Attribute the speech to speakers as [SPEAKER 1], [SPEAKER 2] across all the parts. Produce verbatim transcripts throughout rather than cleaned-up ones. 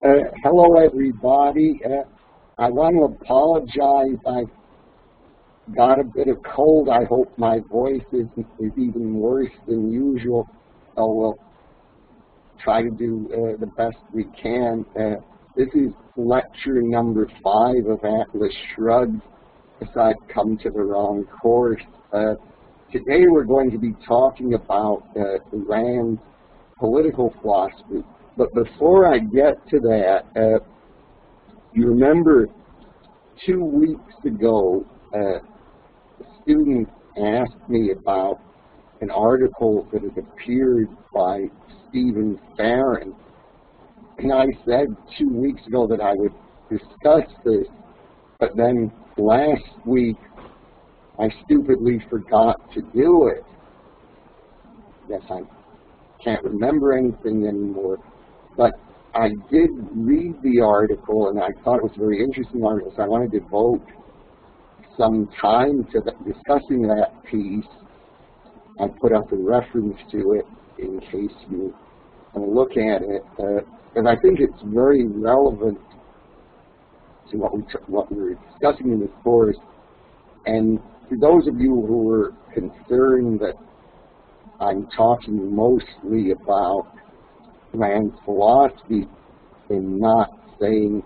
[SPEAKER 1] Uh, hello, everybody. Uh, I want to apologize. I got a bit of cold. I hope my voice is, is even worse than usual. So we'll try to do uh, the best we can. Uh, this is lecture number five of Atlas Shrugged. If I've come to the wrong course. Uh, today we're going to be talking about uh, Rand's political philosophy. But before I get to that, uh, you remember two weeks ago, uh, a student asked me about an article that had appeared by Stephen Farron. And I said two weeks ago that I would discuss this, but then last week I stupidly forgot to do it. Yes, I can't remember anything anymore. But I did read the article, and I thought it was a very interesting article, so I want to devote some time to the, discussing that piece. I put up a reference to it in case you want to look at it, uh, and I think it's very relevant to what, we what we're discussing in this course. And to those of you who are concerned that I'm talking mostly about Rand's philosophy and not saying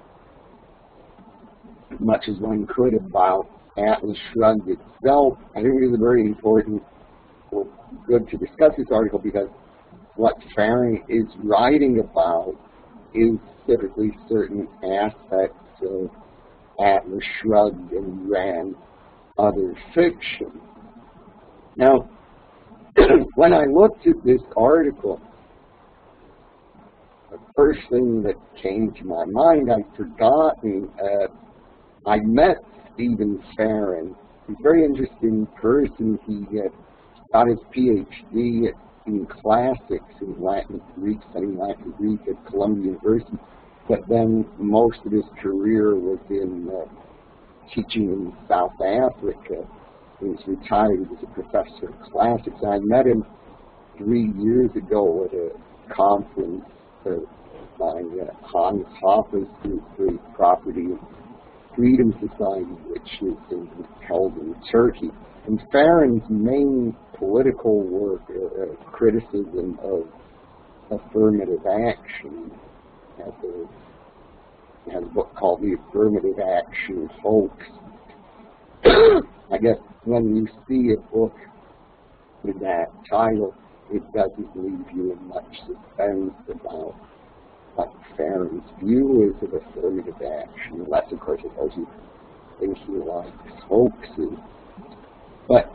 [SPEAKER 1] as much as one could about Atlas Shrugged itself, I think it is very important or good to discuss this article because what Farron is writing about is specifically certain aspects of Atlas Shrugged and Rand's other fiction. Now, when I looked at this article, the first thing that came to my mind, I'd forgotten, uh, I met Stephen Farron. He's a very interesting person. He uh, got his P H D in classics in Latin Greek, studying Latin Greek at Columbia University, but then most of his career was in uh, teaching in South Africa. He was retired as a professor of classics. I met him three years ago at a conference uh, by uh, Hans Hoffa's group, the Property and Freedom Society, which is in, held in Turkey. And Farron's main political work, uh, uh, criticism of affirmative action, has a, has a book called The Affirmative Action Hoax. I guess when you see a book with that title, it doesn't leave you in much suspense about what Farron's view is of affirmative action, unless, of course, it tells you things he likes hoaxes. But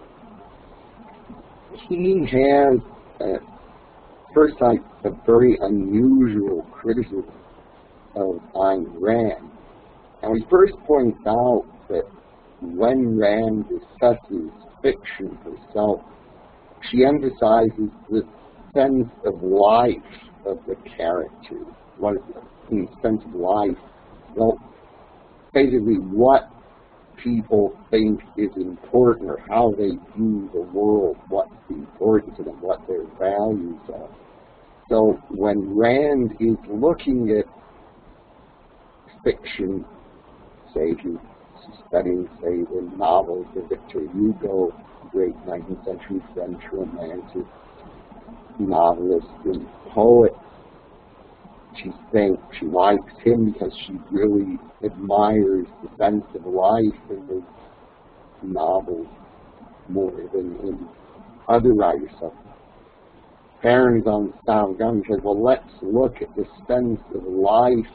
[SPEAKER 1] he has, at first sight, a very unusual criticism of Ayn Rand. And he first points out that when Rand discusses fiction herself, she emphasizes the sense of life of the character. What is the sense of life? Well, basically what people think is important or how they view the world, what's the importance of them, what their values are. So when Rand is looking at fiction, say if you studying, say, the novels of Victor Hugo, great nineteenth century French romantic novelist and poet, she thinks she likes him because she really admires the sense of life in his novels more than in other writers. So Farron's on sound gun says, well, let's look at the sense of life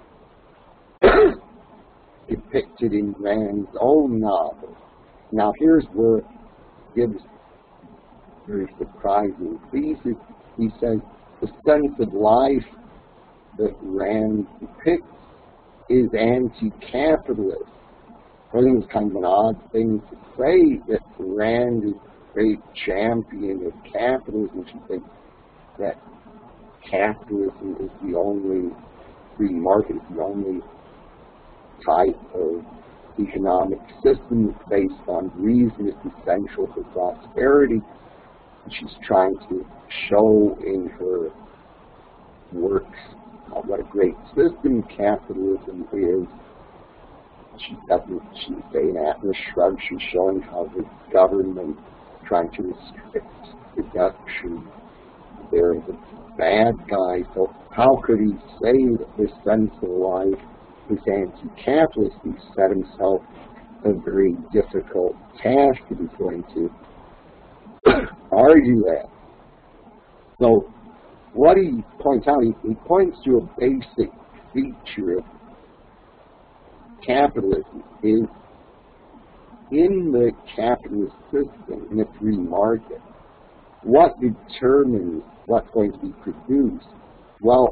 [SPEAKER 1] depicted in Rand's own novel. Now, here's where it gives a very surprising thesis. He says the sense of life that Rand depicts is anti-capitalist. I think it's kind of an odd thing to say that Rand is a great champion of capitalism. She thinks that capitalism is the only free market, is the only type of economic system that's based on reason, is essential for prosperity. And she's trying to show in her works uh, what a great system capitalism is. She doesn't, she's saying that in a shrug. She's showing how the government trying to restrict production. There is a bad guy, so how could he say that this sense of life is anti-capitalist? He set himself a very difficult task if he's going to argue that. So what he points out, he, he points to a basic feature of capitalism is in the capitalist system, in the free market, what determines what's going to be produced? Well,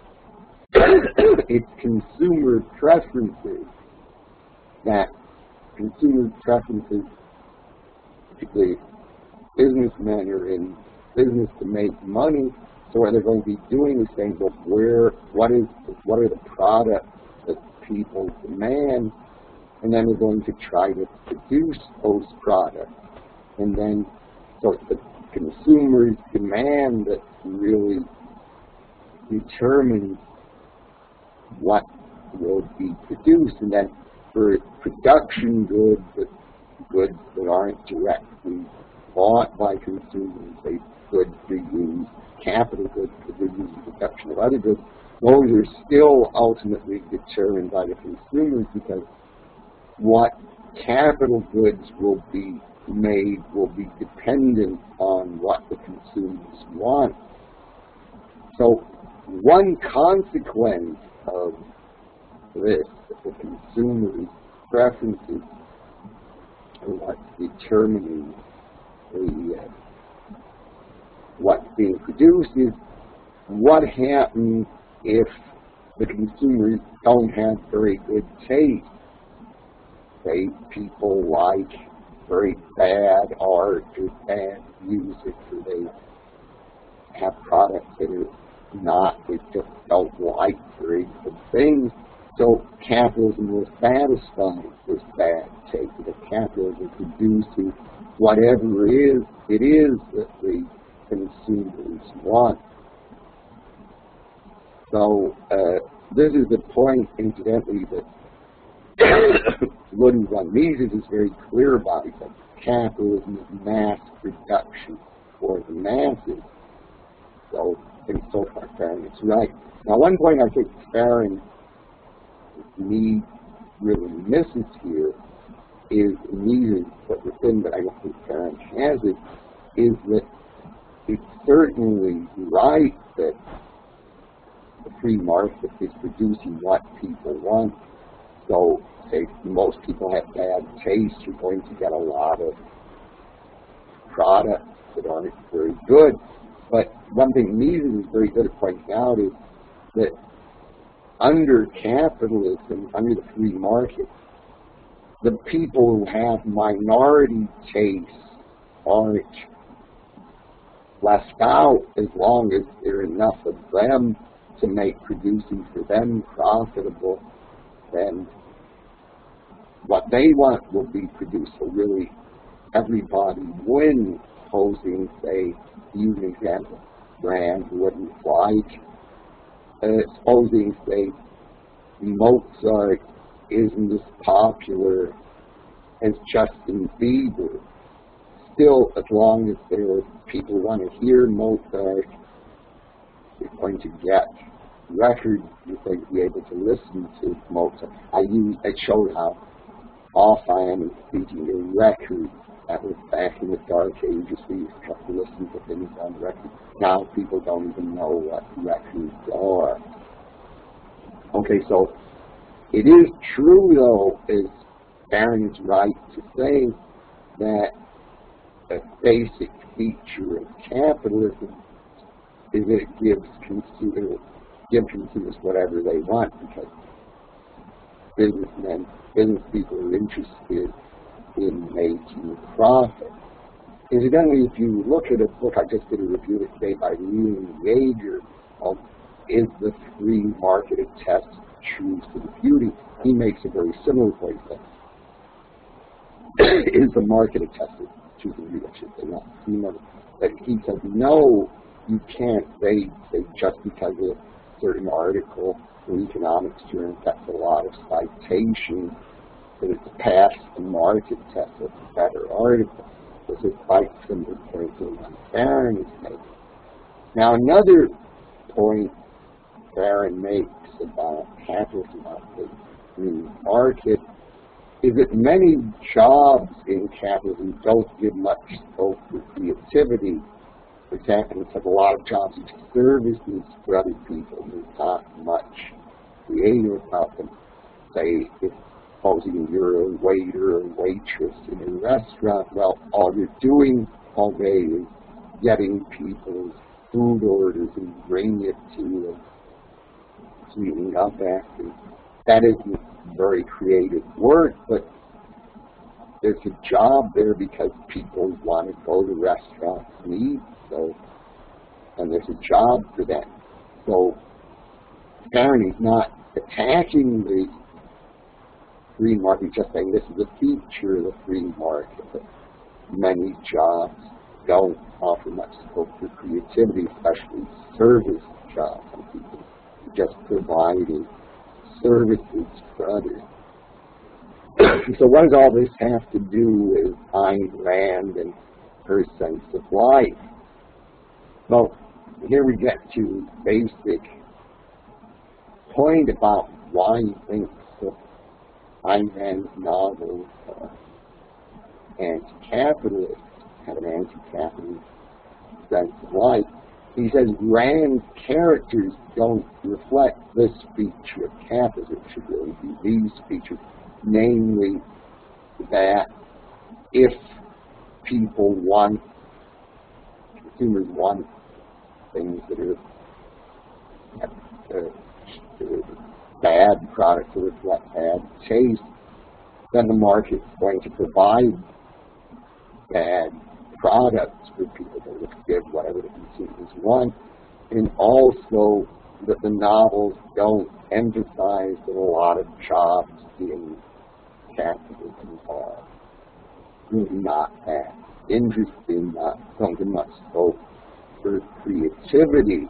[SPEAKER 1] it's consumer preferences. That consumer preferences, particularly businessmen are in business to make money, so what they're going to be doing is saying, well, where, what is, what are the products that people demand, and then they're going to try to produce those products. And then, so it's the consumers' demand that really determines what will be produced. And then for production goods, that goods that aren't directly bought by consumers, they goods for use, capital goods for the use and production of other goods, those are still ultimately determined by the consumers, because what capital goods will be made will be dependent on what the consumers want. So one consequence of this, the consumers' preferences are what's determining the, uh, what's being produced, is what happens if the consumers don't have very good taste. Say people like very bad art or bad music, or they have products that are not, they just don't like very good things. So capitalism will satisfy this bad taste. That capitalism produces whatever it is, it is that the consumers want. So uh, this is the point, incidentally, that Ludwig von Mises is very clear about. It, that capitalism is mass production for the masses. So I think so far Farron is right. Now, one point I think Farron me really misses here is Mises, but the thing that I don't think Farron has it is that it's certainly right that the free market is producing what people want. So, say most people have bad taste, you're going to get a lot of products that aren't very good. But one thing Mises is very good at pointing out is that under capitalism, under the free market, the people who have minority tastes aren't left out as long as there are enough of them to make producing for them profitable. Then what they want will be produced. So really, everybody wins. Supposing, say, use an example, brand wouldn't like. Uh, supposing, say, Mozart isn't as popular as Justin Bieber. Still, as long as there are people who want to hear Mozart, you're going to get records, you're going to be able to listen to Mozart. I use, I showed how off I am in speaking a record. That was back in the dark ages. We used to have to listen to things on record. Now people don't even know what records are. Okay, so it is true, though, as Farron is right to say, that a basic feature of capitalism is that it gives consumers, give consumers whatever they want, because businessmen, business people are interested in making profit. Incidentally, if you look at a book, I just did a review today by Leland Yeager of Is the Free Market a Test of Truth and Beauty? He makes a very similar point. Is the market a test of truth and beauty? I should say not. You know, but he said, no, you can't say, say just because a certain article in economics journal gets a lot of citations, that it's passed the market test, it's a better article. This is quite similar point to what Barron is making. Now another point Barron makes about capitalism, about the free market, is that many jobs in capitalism don't give much scope for creativity. For example, it's have a lot of jobs in services for other people. There's not much creative about them. Say, if supposing you're a waiter or waitress in a restaurant, well, all you're doing all day is getting people's food orders and bringing it to them, sweetening up after. That isn't very creative work, but there's a job there because people want to go to restaurants and eat, so, and there's a job for that. So Barron is not attacking the free market, just saying this is a feature of the free market, that many jobs don't offer much scope for creativity, especially service jobs, and people just providing services for others. So what does all this have to do with Ayn Rand and her sense of life? Well, here we get to basic point about why he thinks that Ayn Rand's novels are anti-capitalist, have an anti-capitalist sense of life. He says Rand's characters don't reflect this feature of capitalism. It should really be these features, namely that if people want, consumers want things that are uh, bad products that reflect bad taste, then the market's going to provide bad products for people that would give whatever the consumers want, and also that the novels don't emphasize that a lot of jobs in capitalism are really not that interesting, not don't give much scope for creativity.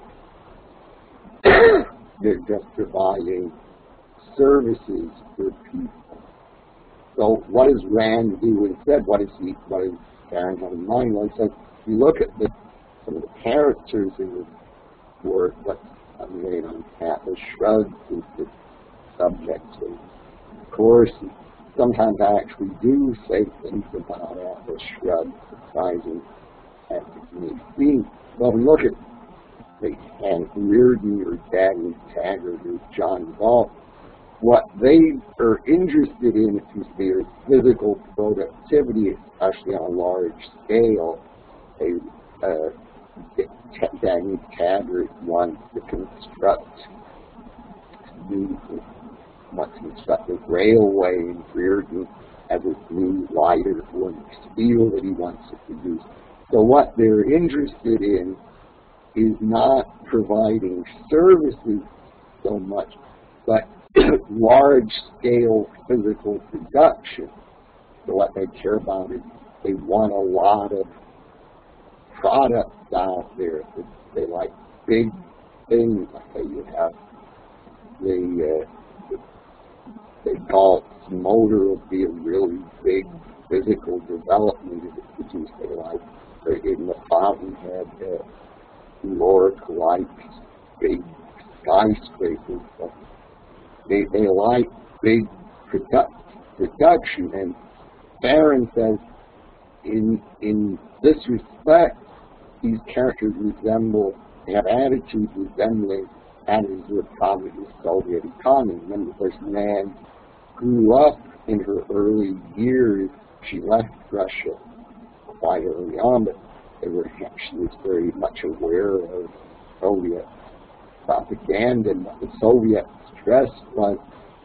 [SPEAKER 1] They're just providing services for people. So what does Rand do instead? What is he? What does Barron have in mind? Well, he says, if you look at the, some of the characters in the work, what's made on Atlas Shrugged is the subject of course. Sometimes I actually do say things about Atlas Shrugged, surprising as it may seem. Well, we look at, say, Hank Reardon or Dagny Taggart or John Galt. What they are interested in is their physical productivity, especially on a large scale. They, uh, Dagny Taggart wants to construct new, wants to construct a railway, and Reardon has a new lighter for steel that he wants to produce. So what they're interested in is not providing services so much, but large-scale physical production. So what they care about is they want a lot of products out there. They like big things. Like you have the, uh, the Galt's motor will be a really big physical development that it produced. They like, in the Fountainhead, uh, Lork likes big skyscrapers. So They, they like big produ production, and Barron says in in this respect, these characters resemble, they have attitudes resembling attitudes of probably the Soviet economy. Remember, this man grew up in her early years. She left Russia quite early on, but they were, she was very much aware of Soviet propaganda, and what the Soviets stressed was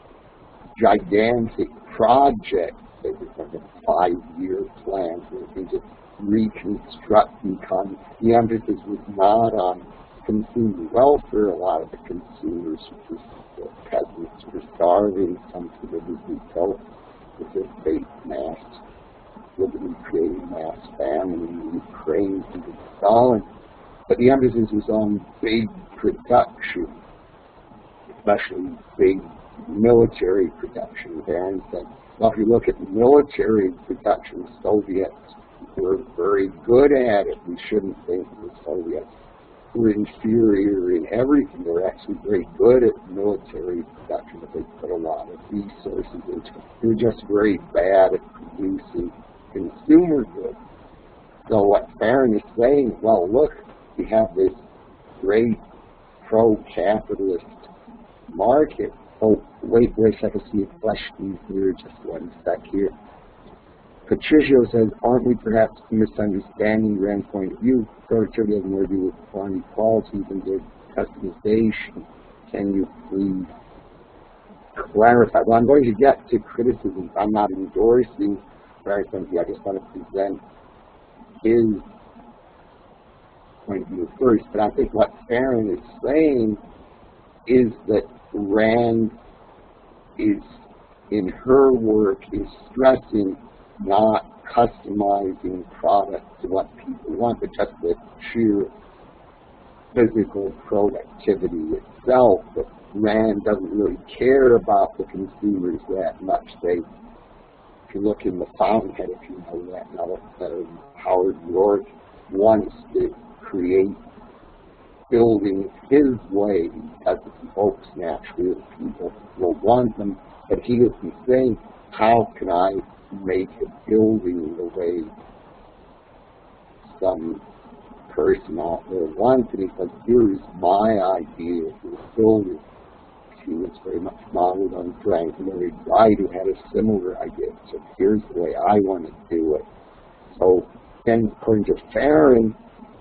[SPEAKER 1] gigantic projects. They were like a five-year plan for things to reconstruct the economy. The emphasis was not on consumer welfare. A lot of the consumers, just the peasants, were starving. Some of it was built with a fake mass, liberty creating mass famine in Ukraine under Stalin. But the emphasis was on big production. especially big military production. Barron said, well, if you look at military production, the Soviets were very good at it. We shouldn't think the Soviets were inferior in everything. They're actually very good at military production, but they put a lot of resources into it. They're just very bad at producing consumer goods. So what Barron is saying, well, look, we have this great pro-capitalist market. Oh, wait, wait a second, see a question here, just one sec here. Patricio says, aren't we perhaps misunderstanding Rand's point of view? Productivity has more to do with quantity, qualities, and good customization. Can you please clarify? Well, I'm going to get to criticism. I'm not endorsing Rand's point of view. I just want to present his point of view first. But I think what Barron is saying is that Rand is, in her work, is stressing not customizing products to what people want, but just the sheer physical productivity itself. But Rand doesn't really care about the consumers that much. They, if you look in the Fountainhead, if you know that, now, uh, Howard York wants to create buildings his way because he hopes naturally that people will want them, but he isn't saying, how can I make a building the way some person out there wants it? He says, here's my idea for the building. She was very much modeled on Frank Lloyd Wright, who had a similar idea. So here's the way I want to do it. So then, according to Farron,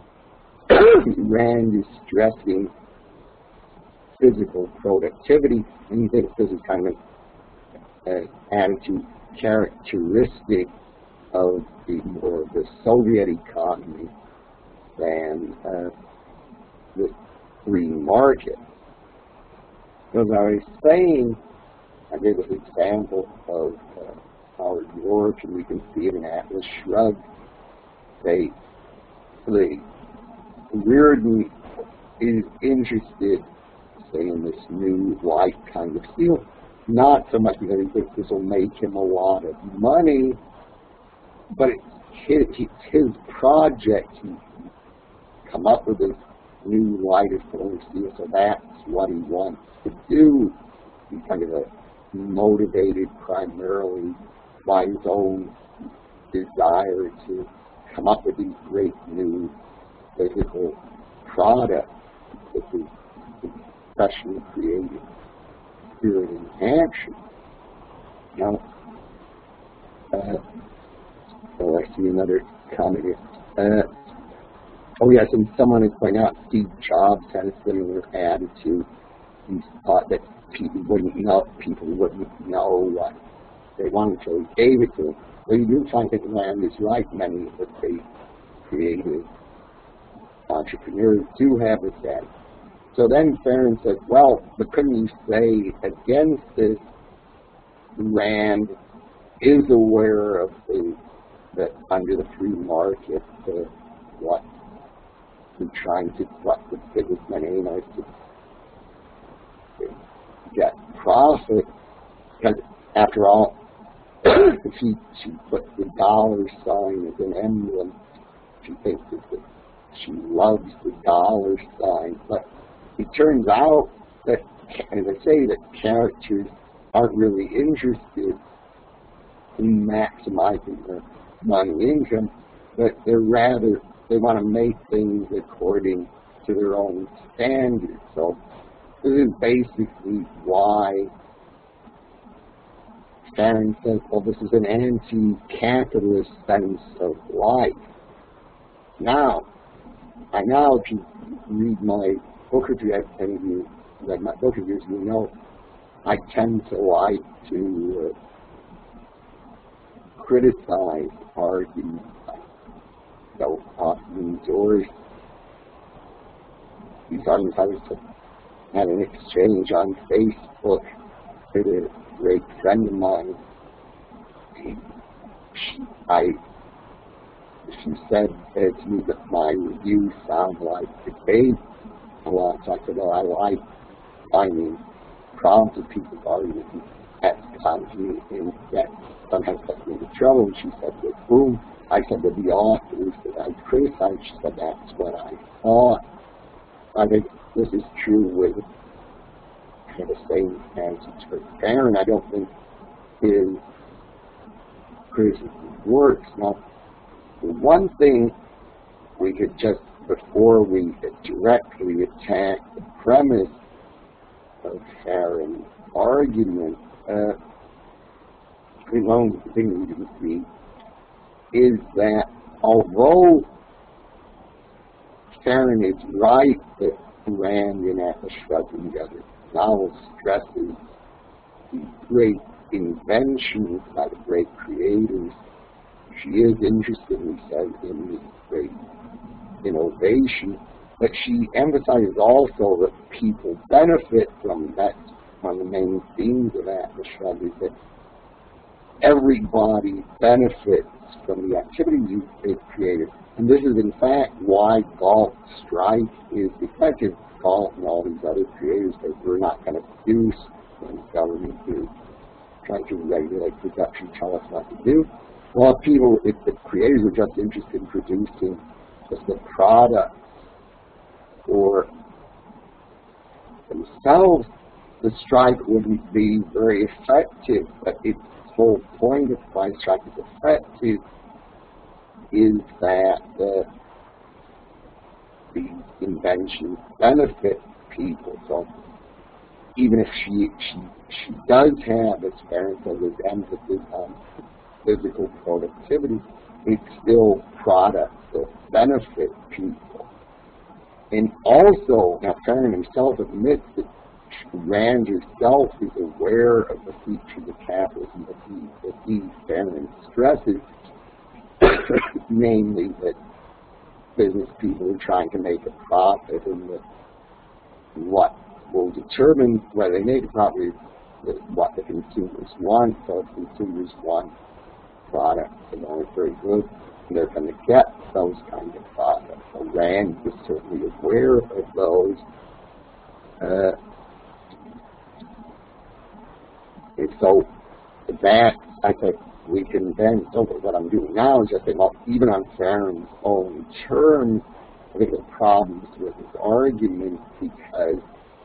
[SPEAKER 1] Rand is stressing physical productivity, and he thinks this is kind of an attitude characteristic of the more of the Soviet economy than uh, the free market. As I was saying, I gave this example of uh, Howard York, and we can see it in Atlas Shrugged. They, the Reardon is interested, say, in this new light kind of steel, not so much because he thinks this will make him a lot of money, but it's his, his project. He come up with this new lighted form steel, so that's what he wants to do. He's kind of a motivated primarily by his own desire to come up with these great new physical products that is especially creative spirit and action. Now, uh, oh, I see another comment here. Uh, oh, yes, and someone is pointing out Steve Jobs had a similar attitude. He thought that people wouldn't know, people wouldn't know what they wanted, so he gave it to them. Well, you do find that Rand is right. Many of the creative entrepreneurs do have this attitude. So then Farron said, well, but couldn't you say against this, Rand is aware of the, that under the free market, uh, what we're trying to, what the businessmen aim is to get profit, because after all, she, she puts the dollar sign as an emblem. She thinks that she loves the dollar sign, but it turns out that, as I say, that characters aren't really interested in maximizing their money income, but they're rather, they want to make things according to their own standards. So this is basically why Farron says, well, this is an anti-capitalist sense of life. Now, I now, if you read my book review, and you read my book reviews, you know I tend to like to uh, criticize, argue, so often endorse these arguments. I was had an exchange on Facebook with a great friend of mine. I she said uh, to me that my reviews sound like debate a lot. So I said, well, I like finding prompted people's arguments and eschatology, and that sometimes gets me into trouble. And she said, well, boom. I said that the authors that I criticized, she said, that's what I thought. I think this is true with kind of the same answer for Farron. I don't think his criticism works. Now, the one thing we could just, before we directly attack the premise of Farron's argument, uh, one of the things we can see is that although Farron is right that Rand in Atlas Shrugged and the other novels stresses the great inventions by the great creators, she is interested, he says, in the great innovation, but she emphasizes also that people benefit from that. One of the main themes of Atlas Shrugged is that everybody benefits from the activities they've created. And this is, in fact, why Galt strike is effective. Galt and all these other creators that we're not going to produce when the government is trying to regulate production, tell us what to do. Well, if people, if the creators are just interested in producing just the product for themselves, the strike wouldn't be very effective. But its whole point of why the strike is effective is that uh, the inventions benefit people. So even if she she she does have, as Farron says, this emphasis on physical productivity, it's still products that benefit people. And also, now Farron himself admits that Rand herself is aware of the features of capitalism that he, that he Farron stresses, namely that business people are trying to make a profit, and that what will determine whether they make a profit is what the consumers want. So if consumers want products that aren't very good, they're going to get those kinds of products. So Rand is certainly aware of those. Uh, and so that, I think, we can then, so what I'm doing now is just saying, well, even on Farron's own terms, I think there are problems with his argument because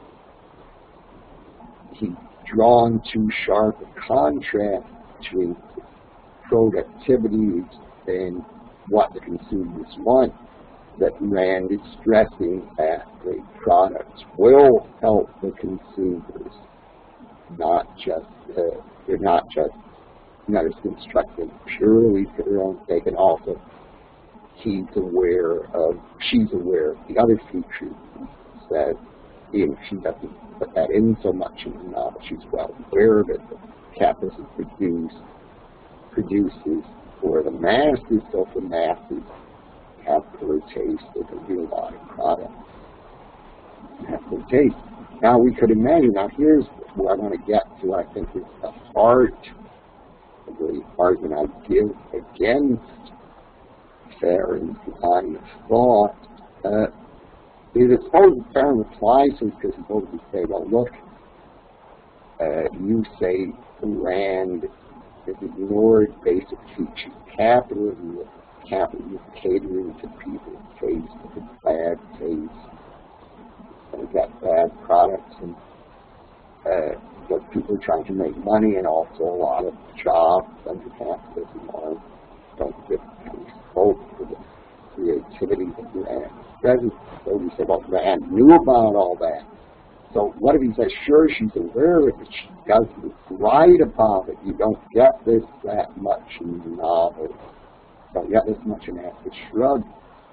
[SPEAKER 1] he's drawn too sharp a contrast between productivity and what the consumers want, that Rand is stressing that the products will help the consumers, not just, uh, they're not just not as constructed purely for their own sake, and also he's aware of, she's aware of the other features that, even if she doesn't put that in so much in the novel, she's well aware of it, that capitalism produce, produces for the masses, so the masses have poor taste, they can do a lot of products, have poor taste. Now we could imagine, now here's where I want to get to, I think is the heart of the argument I give against Farron's line of thought, uh, is that suppose Farron replies to it because he's supposed to say, well, look, uh, you say Rand has ignored basic features of capitalism, that capitalism is catering to people's taste, with bad taste, and got bad products, and uh, but people are trying to make money, and also a lot of jobs under capitalism are, don't get any scope for the creativity that Rand present. So we say, well, Rand knew about all that. So what if he says, sure, she's aware of it, but she doesn't write about it. You don't get this that much in the novel. You don't get this much in Atlas Shrugged.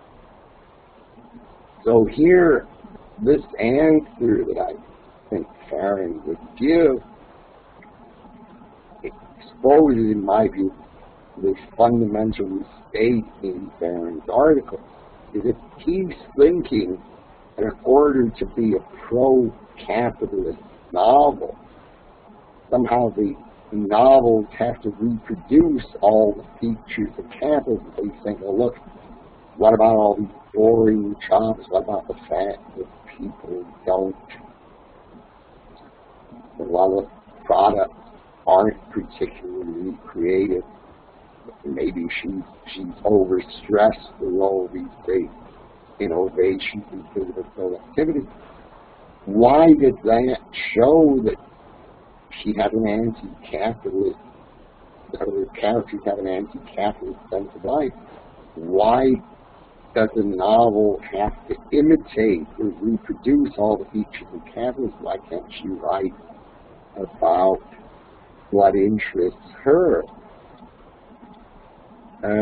[SPEAKER 1] So here, this answer that I think Farron would give exposes, in my view, the fundamental mistake in Farron's article, is that he's thinking that in order to be a pro-capitalist novel, somehow the novels have to reproduce all the features of capitalism. So he's saying, well, look, what about all these boring jobs? What about the fact that people don't A lot of products aren't particularly creative. Maybe she's, she's overstressed with all these great innovations in physical productivity. Why did that show that she had an anti-capitalist, her characters have an anti-capitalist sense of life? Why does a novel have to imitate or reproduce all the features of capitalism? Why can't she write about what interests her? Uh,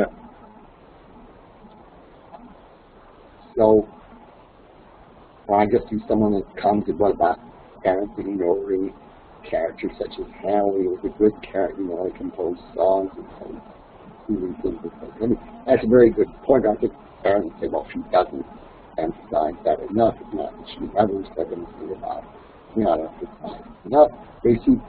[SPEAKER 1] so, well, I guess if someone that comes to what about Anthony Nori, characters such as Hallie was a good character, you know, he composed songs and things. I mean, that's a very good point. I think parents say, well, she doesn't emphasize that enough. It's not that she never said anything about it. Not emphasize enough. They see.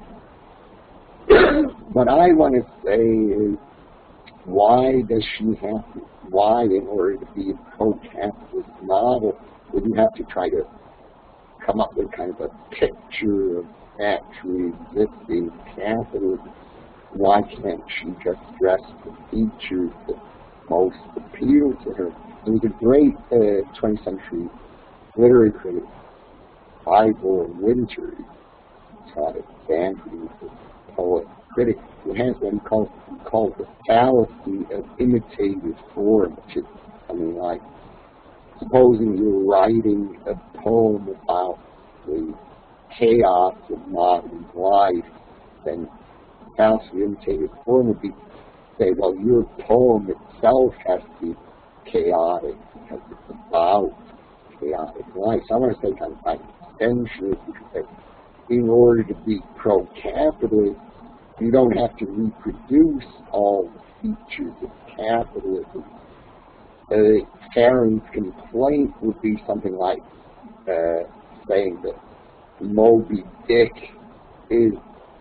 [SPEAKER 1] What I want to say is, why does she have to, why in order to be a pro-capitalist novel, would you have to try to come up with kind of a picture of actually existing capitalism? Why can't she just stress the features that most appeal to her? There was a great uh, twentieth century literary critic, Ivor Winter, taught at Stanford, a poet critic, who has one called, called the fallacy of imitative form, which is, I mean, like, supposing you're writing a poem about the chaos of modern life, then fallacy of imitative form would be say, well, your poem itself has to be chaotic because it's about chaotic life. So I want to say kind of like extension, because in order to be pro-capitalist, you don't have to reproduce all the features of capitalism. Uh, Karen's complaint would be something like uh, saying that Moby Dick is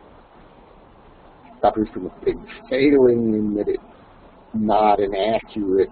[SPEAKER 1] suffers from a big failing in that it's not an accurate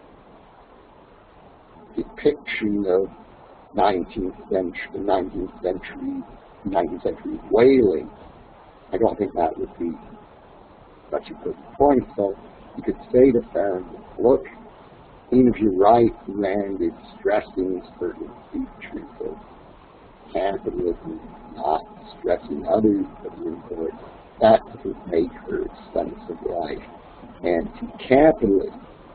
[SPEAKER 1] depiction of nineteenth century, nineteenth century, nineteenth century whaling. I don't think that would be such a good point. So you could say to Farron, look, even if you're right, Rand is stressing certain features of capitalism, not stressing others that are important. That doesn't make her sense of life anti-capitalist.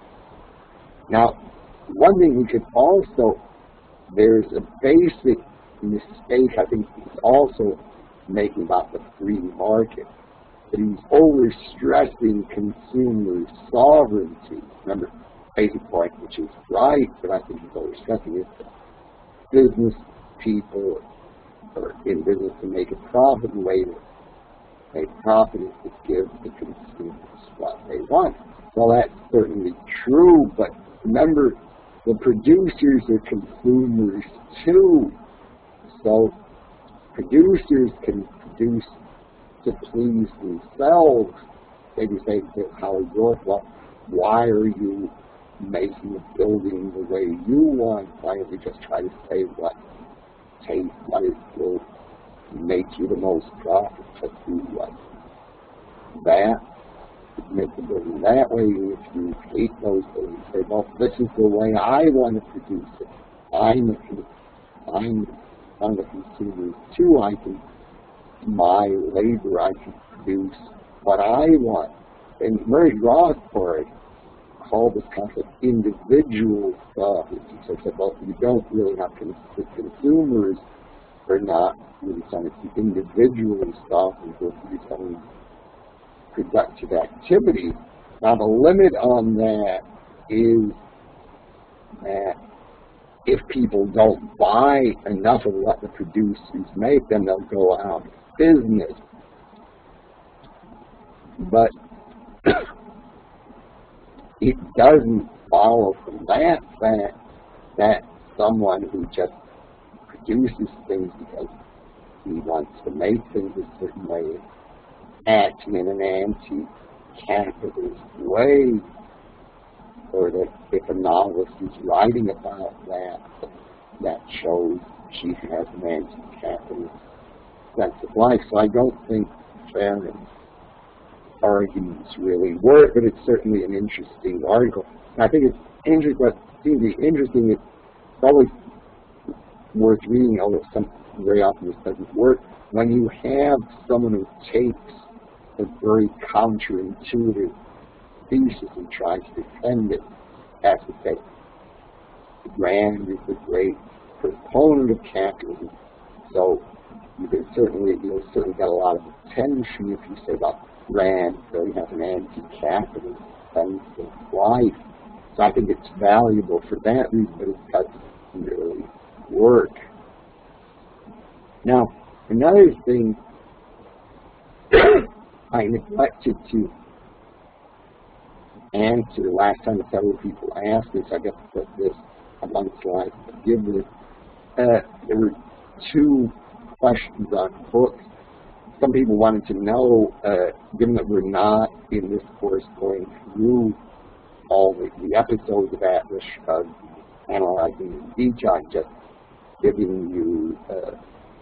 [SPEAKER 1] Now, one thing we could also, there's a basic mistake I think he's also making about the free market, that he's overstressing consumer sovereignty. Remember, basic point, which is right, but I think he's overstressing it. Business people are in business to make a profit, and the way to make profit is to give the consumers what they want. Well, that's certainly true, but remember, the producers are consumers too. So producers can produce to please themselves. Maybe say to Howard York, well, why are you making a building the way you want? Why don't you just try to say what taste, what is will make you the most profit? Just do what that, make the building that way. If you hate those buildings, say, well, this is the way I want to produce it. I'm a, I'm, I'm a consumer too. I can, my labor, I can produce what I want. And Murray Rothbard called this concept individual stuff. He said, well, you don't really have to, the consumers are not really some individual stuff and go through some productive activity. Now, the limit on that is that if people don't buy enough of what the producers make, then they'll go out of business. But it doesn't follow from that fact that someone who just produces things because he wants to make things a certain way, acting in an anti-capitalist way, or that if a novelist is writing about that, that shows she has an anti-capitalist sense of life. So I don't think Farron's arguments really work, but it's certainly an interesting article. And I think it's interesting, what seems to be interesting, it's always worth reading, although some very often this doesn't work, when you have someone who takes a very counterintuitive thesis and tries to defend it, as to say, Rand is a great proponent of capitalism, so you can certainly, you'll certainly get a lot of attention if you say about Rand, so he has an anti-capitalist sense of life. So I think it's valuable for that reason, but it doesn't really work. Now, another thing I neglected to answer last time several people asked this, I guess I put this on one slide to give this. Uh, there were two questions on books. Some people wanted to know, uh, given that we're not in this course going through all the, the episodes of Atlas Shrugged, analyzing the speech, I'm just giving you uh,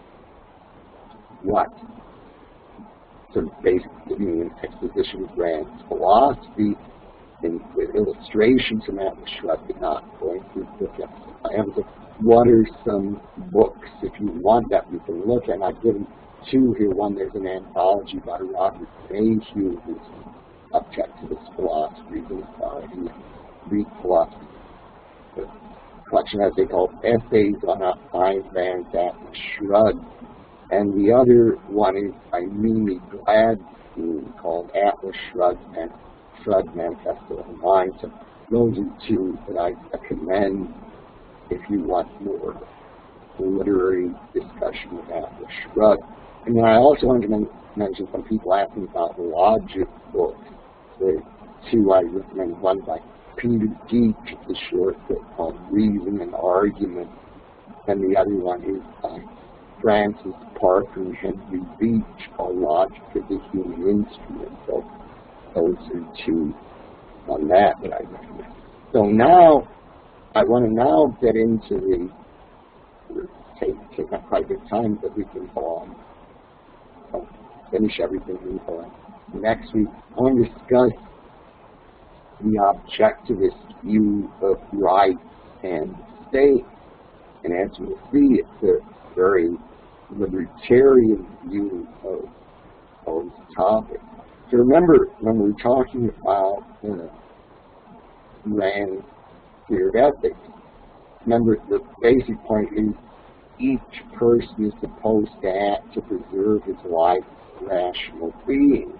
[SPEAKER 1] what sort of basically giving you an exposition of Rand's philosophy and with illustrations from Atlas Shrugged, but not going through the book episode. I have the, what are some books, if you want that, you can look at. I've given two here. One, there's an anthology by Robert Mayhew, who's objectivist philosophy, and Greek philosophy. The collection, as they call it, Essays on Ayn Rand's Atlas Shrugged. And the other one is by Mimi Gladstein, called Atlas Shrugged and Shrugged Manifesto of Mind. So those are two that I recommend if you want more literary discussion of Atlas Shrugged. And then I also wanted to mention some people asking about logic books. The two I recommend, one by Peter Deitch, the short book called Reason and Argument, and the other one is by Francis Parker and Henry Beach, called Logic as a Human Instrument. So those are two on that that I recommend. So now, I want to now get into the, take, take up quite a bit of time, but we can go on. So finish everything we go on. Next week, I want to discuss the objectivist view of right and state. And as we'll see, it's a very libertarian view of those topics. So remember, when we're talking about uh, Rand's theory of ethics, remember the basic point is each person is supposed to act to preserve his life as a rational being.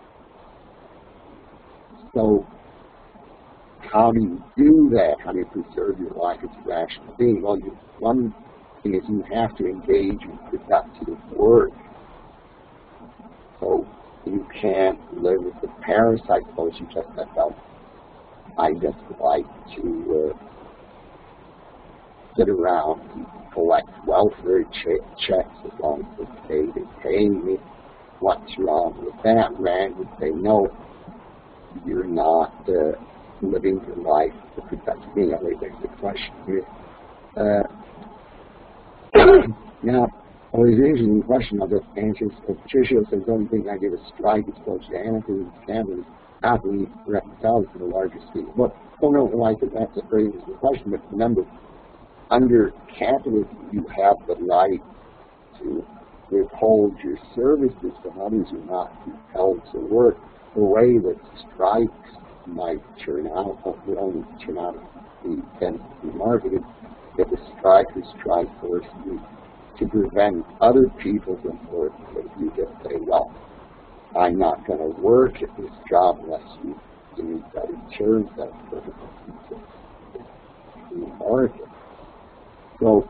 [SPEAKER 1] So how do you do that? How do you preserve your life as a rational being? Well, you, one thing is you have to engage in productive work. So you can't live as a parasite. Suppose you just have felt, I just like to uh, sit around and collect welfare che checks as long as they pay, they pay me. What's wrong with that? Rand would say, no, you're not uh, living your life to protect me. I think there's the question here. Uh, now, well, it's an interesting question. I'll just answer. So Patricia says, the only thing I give a strike is close to anarchism, capitalism, happily reconciled to the larger scheme. But I don't know why I think that's a very interesting question, but remember, under capitalism, you have the right to withhold your services from others who are not compelled to work. The way that strikes might turn out, would only turn out to be, tend to be marketed, if the strikers try forcibly to prevent other people from working. But if you just say, well, I'm not going to work at this job unless you give me better terms, that's perfectly free market. So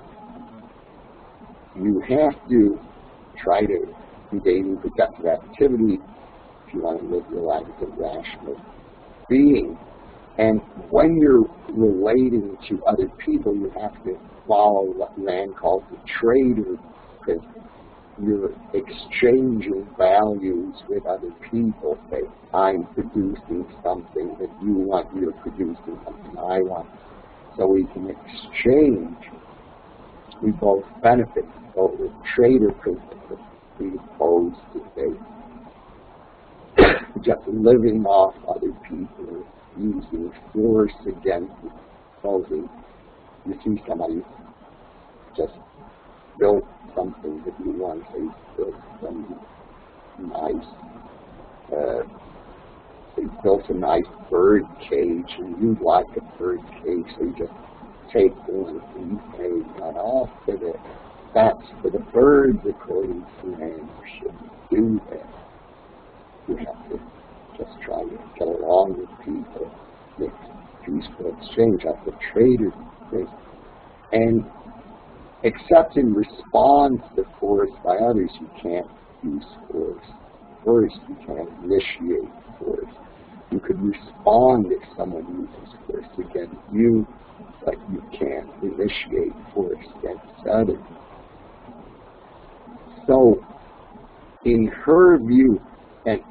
[SPEAKER 1] you have to try to engage in productive activity if you want to live your life as a rational being. And when you're relating to other people, you have to follow what Rand calls the trader, because you're exchanging values with other people. Say, I'm producing something that you want, you're producing something I want. So we can exchange. We both benefit. So the trader principle. predisposed to say, just living off other people, using force against opposing. You see somebody just built something that you want to say, built some nice, uh, they built a nice bird cage, and you like a bird cage, so you just take one and you say, not off to it. That's for the birds, according to man. You shouldn't do that. You have to just try to get along with people, make peaceful exchange, have the trader thing. And except in response to force by others, you can't use force. First, you can't initiate force. You could respond if someone uses force against you, but you can't initiate force against others. So, in her view, and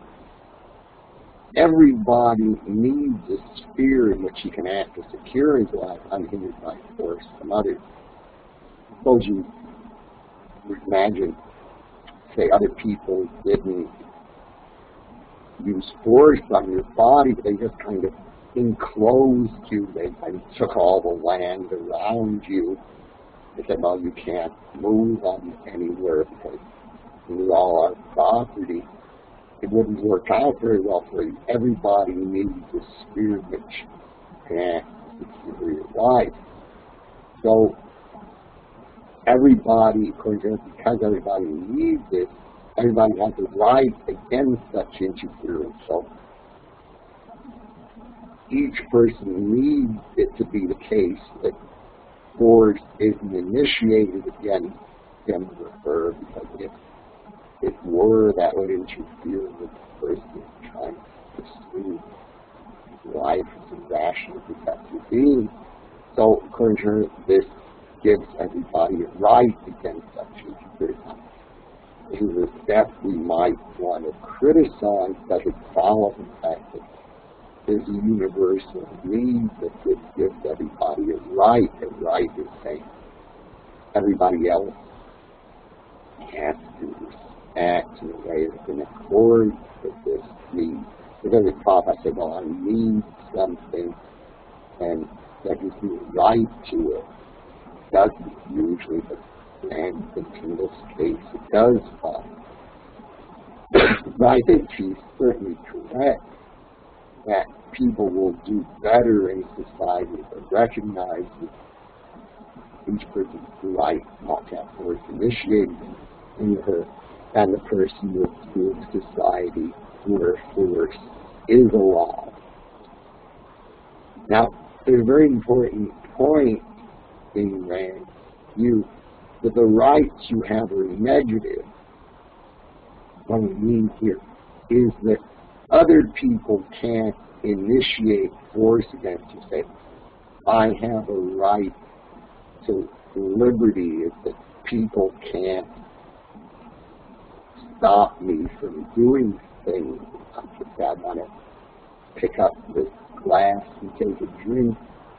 [SPEAKER 1] everybody needs a sphere in which he can act to secure his life unhindered by force from others. Suppose you imagine, say, other people didn't use force on your body, but they just kind of enclosed you. They kind of took all the land around you. They said, well, you can't move on anywhere because we all are property. It wouldn't work out very well for you. Everybody needs a sphere which can secure your life. So everybody, according to her, because everybody needs it, everybody has a right against such interference. So each person needs it to be the case that force isn't initiated against him or her, because if it were, that would interfere with the person trying to pursue life as a rational, protective being. So according to her, this gives everybody a right against such interference. In the step we might want to criticize, does it follow the fact that there's a universal need that this gives everybody a right? A right is saying everybody else has to act in a way that's in accord with this need. Because the prophet said, well, I need something, and that gives me a right to it. It doesn't usually, but and in this case it does follow. But I think she's certainly correct that people will do better in society if they recognize that each person's right not to have force initiated in her, and the person will do society where force is allowed. Now, there's a very important point in Rand's view that the rights you have are negative. What we mean here is that other people can't initiate force against you. Say, I have a right to liberty, is that people can't stop me from doing things. I just I want to pick up this glass and take a drink.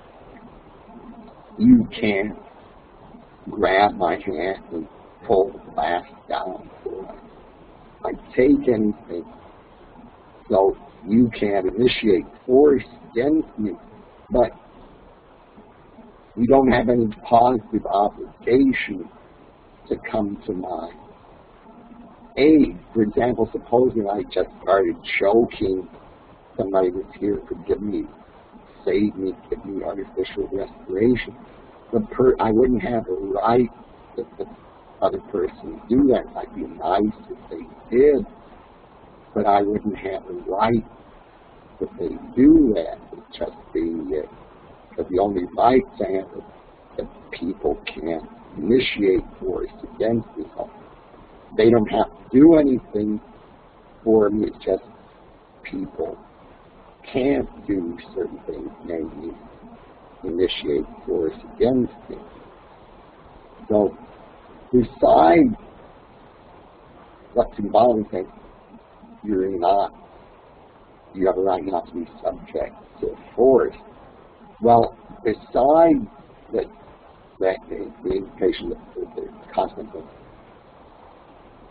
[SPEAKER 1] You can't grab my hand and pull the glass down before I take anything. So you can't initiate force against me, but you don't have any positive obligation to come to my aid. For example, supposing I just started choking, somebody that's here could give me, save me, give me artificial respiration. The per I wouldn't have a right that the other person do that. It might be nice if they did, but I wouldn't have a right that they do that. It's just the, uh, the only rights I have is that people can't initiate force against me. So they don't have to do anything for me. It's just people can't do certain things, namely initiate force against me. So besides what's involved in saying you're not, you have a right not to be subject to force. Well, besides that, that the, the implication of the, the concept of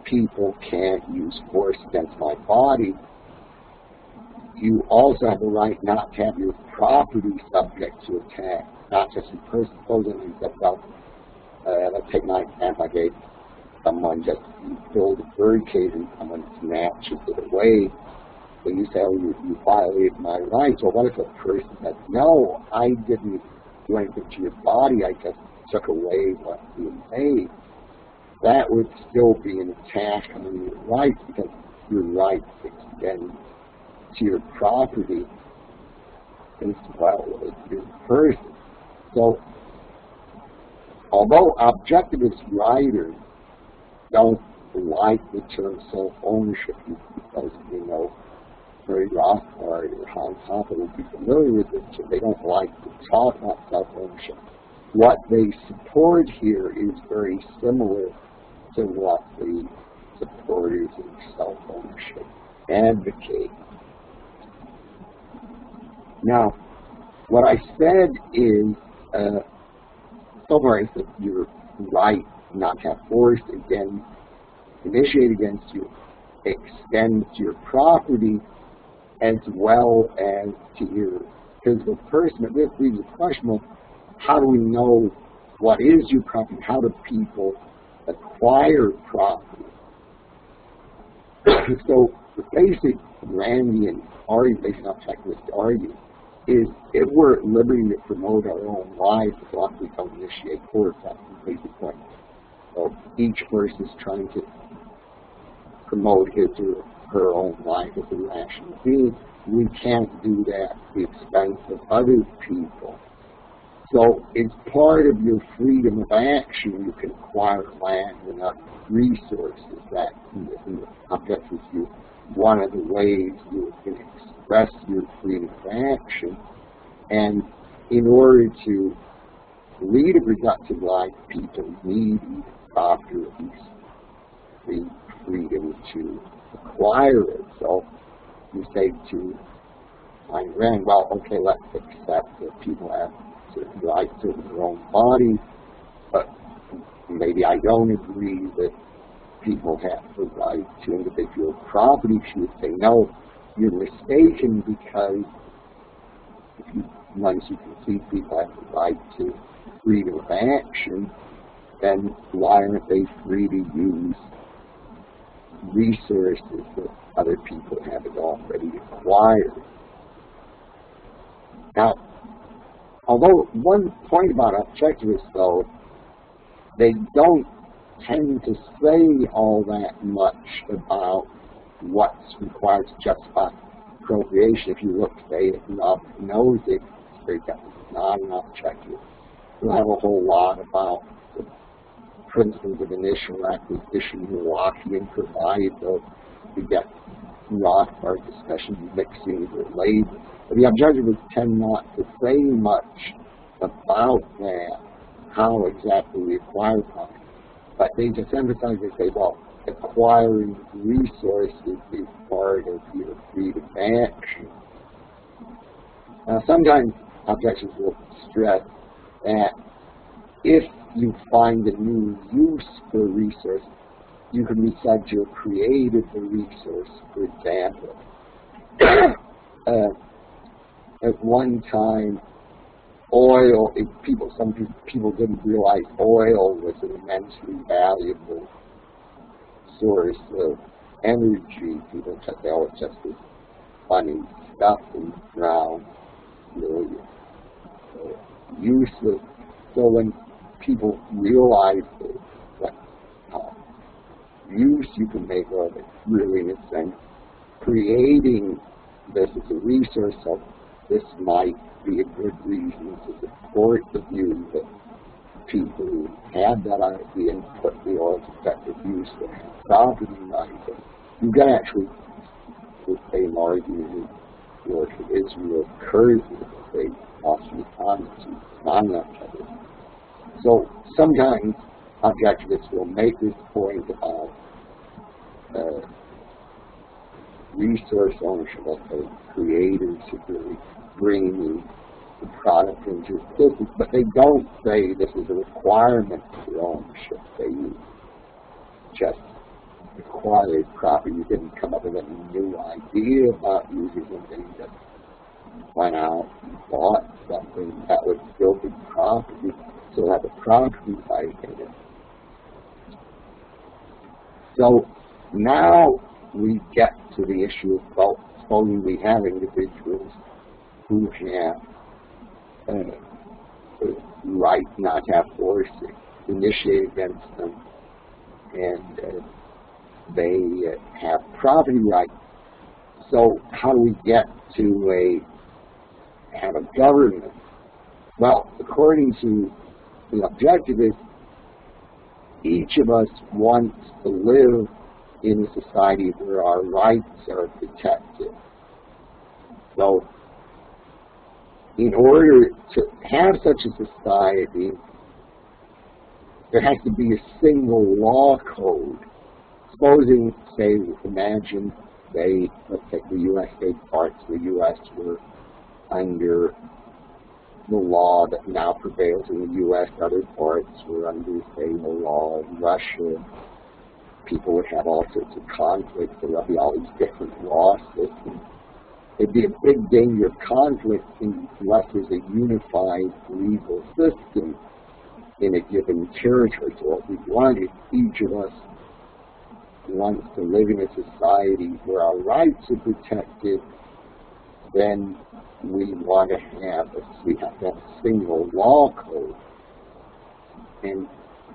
[SPEAKER 1] people can't use force against my body, you also have the right not to have your property subject to attack, not just your person. Supposing you said, well, uh, let's take my example. I gave someone just build a bird cage and someone snatches it away. So you say, oh, you, you violated my rights. Well, what if a person says, no, I didn't do anything to your body, I just took away what you made? That would still be an attack on your rights, because your rights extend to your property as well as your person. So, although objectivist writers don't like the term self-ownership, because, you know, Murray Rothbard or Hans Hoppe will be familiar with it, so they don't like to talk about self-ownership. What they support here is very similar to what the supporters of self-ownership advocate. Now, what I said is, uh, so far as that your right not to have force again initiated against you extends to your property as well as to your physical person. But this leaves a question of, how do we know what is your property? How do people acquire property? So the basic Randian argument, basic objectivist argument, is if we're at liberty to promote our own lives as long as we don't initiate force. That's the basic point. So each person is trying to promote his or her own life as a rational being. We can't do that at the expense of other people. So it's part of your freedom of action. You can acquire land and other resources. That in the, in the objectivist view, one of the ways you can express your freedom of action. And in order to lead a productive life, people need, after the freedom to acquire it. So you say to Ayn Rand, well, okay, let's accept that people have certain rights over their own bodies, but maybe I don't agree that people have the right to individual property. She would say, no, you're mistaken, because if you, once you can see people have the right to freedom of action, then why aren't they free to use resources that other people have already acquired? Now, although one point about objectivists, though, they don't tend to say all that much about what's required to justify appropriation. If you look, say, at Robert Nozick, it's very definitely not an objectivist. We'll have a whole lot about the principles of initial acquisition, Milwaukee and Proviso. We get Rothbard discussion mixing the labor. But the objectivists tend not to say much about that, how exactly we acquire property. But they just emphasize, they say, well, acquiring resources is part of your freedom of action. Now, sometimes objectivists will stress that if you find a new use for a resource, you can be said to have created the resource. For example, uh, at one time, oil, it, people, some people didn't realize oil was an immensely valuable source of energy. People just say, oh, it's just this funny stuff in the ground, really uh, useless. So when people realize what uh, use you can make of it, really, in a sense, creating this as a resource, so this might be a good reason to support the view that people who had that idea and put the oil to effective use that have property rights. You can actually, the same argument in work of Israel occurs with the Austrian economists who non-objectivists. So sometimes objectivists will make this point about uh, resource ownership, of the creators who really bringing the product into existence, but they don't say this is a requirement for ownership. They just acquired property. You didn't come up with a new idea about using something. You just went out and bought something that would still be property, still have a property right in it. So now we get to the issue of, well, supposing we have individuals who have uh, the right not to have force initiated against them, and uh, they uh, have property rights. So how do we get to a have a government? Well, according to the objectivists, each of us wants to live in a society where our rights are protected. So, in order to have such a society, there has to be a single law code. Supposing, say, imagine they, let's take the U S state parts of the U S were under the law that now prevails in the U S, other parts were under, say, the law of Russia. People would have all sorts of conflicts. There would be all these different law systems. It'd be a big danger of conflict unless there's a unified legal system in a given territory. So what we want is each of us wants to live in a society where our rights are protected. Then we want to have a, we have to have a single law code. And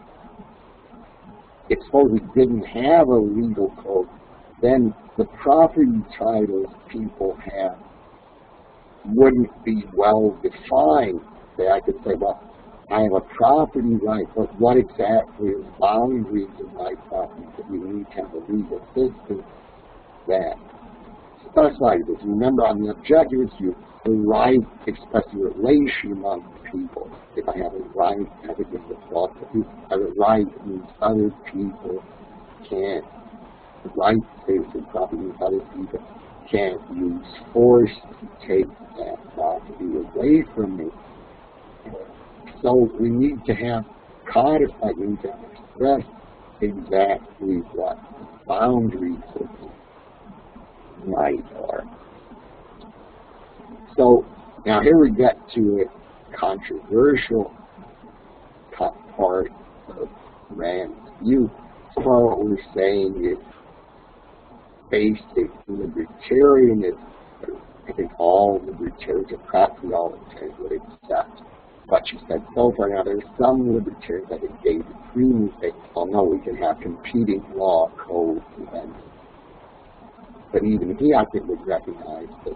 [SPEAKER 1] if suppose we didn't have a legal code, then the property titles people have wouldn't be well defined. Say, I could say, well, I have a property right, but what exactly are the boundaries of my property? That we need to have a legal system that specifies this. Remember, on the objectives, you the right express a relation among people. If I have a right, I have a different thought. If I have a right, it means other people can't. The right states of property means other people can't use force to take that property away from me. So we need to have codified, we need to express exactly what the boundaries of the right are. So now here we get to a controversial part of Rand's view. So far what we're saying is basic libertarianism. I think all libertarians, or practically all libertarians, would accept what she said so far. Now there's some libertarians, I think David Freeman, say, well no, we can have competing law codes, and but even he, I think, would recognize that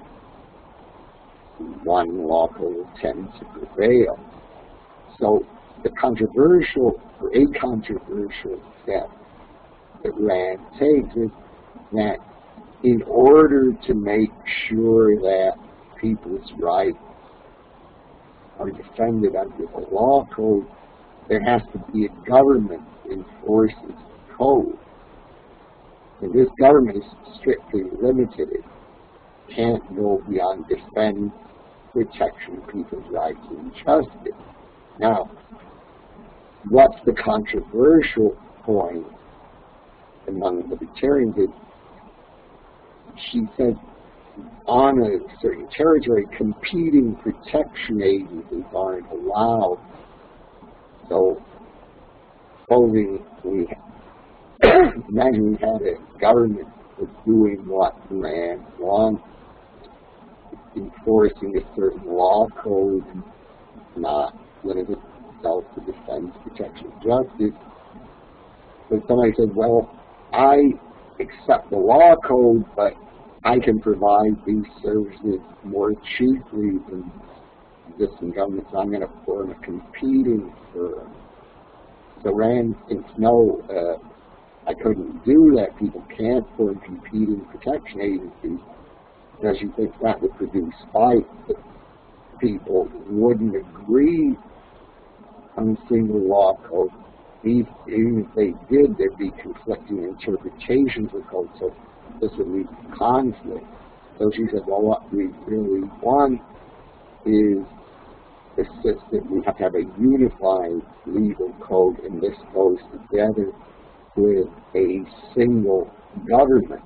[SPEAKER 1] one law code will tend to prevail. So the controversial, or a controversial step that Rand takes is that in order to make sure that people's rights are defended under the law code, there has to be a government that enforces the code. And this government is strictly limited. It can't go beyond defend, protection of people's rights and justice. Now, what's the controversial point among libertarians is she says on a certain territory, competing protection agencies aren't allowed. So, supposing we imagine we had a government that's doing what Rand wants, enforcing a certain law code, not limiting itself to defense, protection, justice. But somebody said, well, I accept the law code, but I can provide these services more cheaply than existing governments. So I'm going to form a competing firm. So Rand thinks, no, uh, I couldn't do that. People can't form competing protection agencies, because she thinks that would produce fights. That people wouldn't agree on a single law code. Even if they did, there'd be conflicting interpretations of code, so this would lead to conflict. So she said, well, what we really want is a system. We have to have a unified legal code, and this goes together with a single government.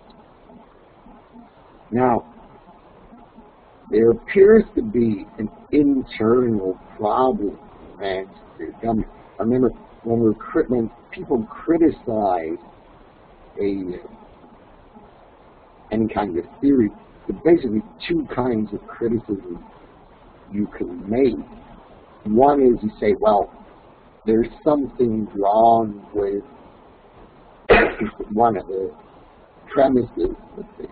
[SPEAKER 1] Now, there appears to be an internal problem and government. I remember when, we're, when people criticize a any kind of theory, there's basically two kinds of criticism you can make. One is you say, well, there's something wrong with one of the premises that the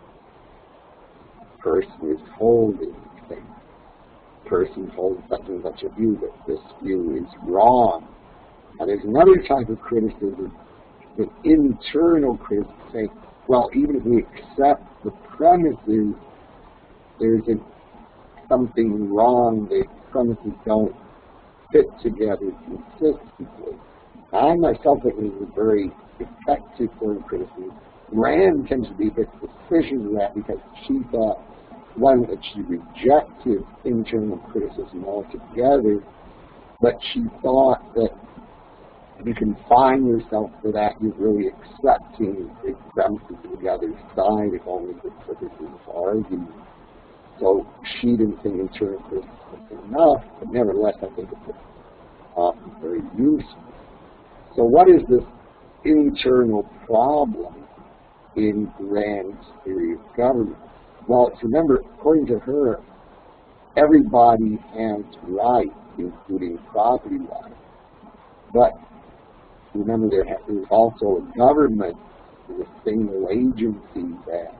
[SPEAKER 1] person is holding. The person holds such and such a view, but this view is wrong. Now there's another type of criticism, the internal criticism, say, well, even if we accept the premises, there's a, something wrong, the premises don't fit together consistently. I myself think this is a very effective form of criticism. Rand tends to be a bit suspicious of that because she thought, one, that she rejected internal criticism altogether, but she thought that if you confine yourself to that, you're really accepting the premises of the other side if only the purposes of argument. So she didn't think internal criticism was enough, but nevertheless, I think it's often very useful. So what is this internal problem in Rand's theory of government? Well, remember, according to her, everybody has rights, including property rights. But remember, there is also a government, a single agency that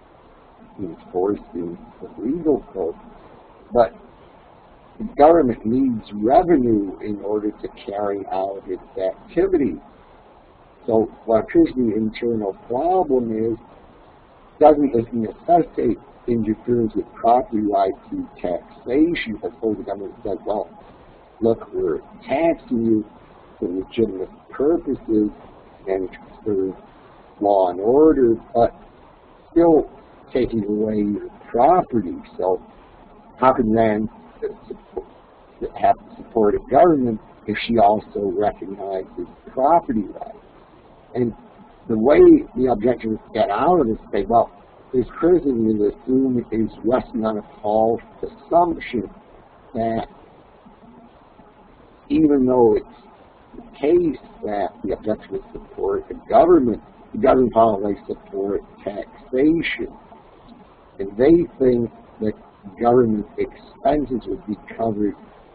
[SPEAKER 1] enforcing the legal code. But the government needs revenue in order to carry out its activities. So what appears to be the internal problem is, doesn't this necessitate interference with property rights through taxation? Suppose the government says, well, look, we're taxing you for legitimate purposes and for law and order, but still taking away your property. So how can then have to support a government if she also recognizes property rights? And the way the objectors get out of this, say, well, this criticism is assumed is resting on a false assumption that even though it's the case that the objectors support the government, the government probably support taxation. And they think that government expenses would be covered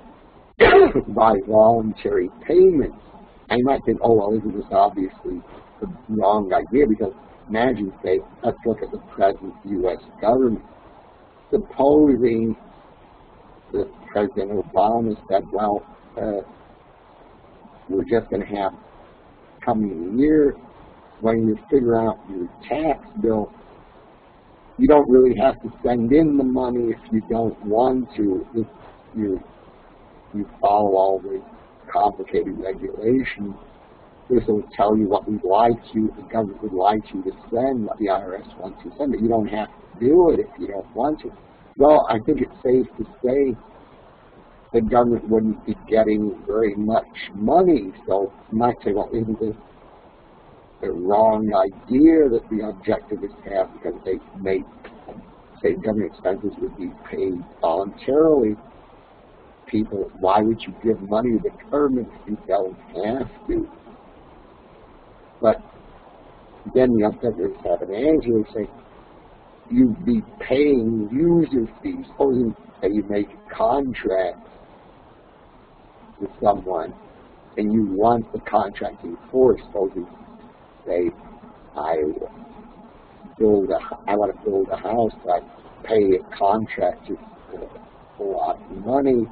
[SPEAKER 1] by voluntary payments. And you might think, oh, well, isn't this obviously the wrong idea? Because imagine, say, let's look at the present U S government. Supposing that President Obama said, well, uh, we're just going to have coming year, when you figure out your tax bill, you don't really have to send in the money if you don't want to, if you you follow all the complicated regulations. This will tell you what we'd like you, the government would like you to send, what the I R S wants you to send, but you don't have to do it if you don't want to. Well, I think it's safe to say the government wouldn't be getting very much money, so you might say, well, isn't this the wrong idea that the objectivists have because they make, say, government expenses would be paid voluntarily? People, why would you give money to the government if you don't have to? But then the objectivists have an answer. They say, you'd be paying user fees. Supposing that you make a contract with someone and you want the contract enforced. Supposing, say, I build a, I want to build a house, I pay a contractor a lot of money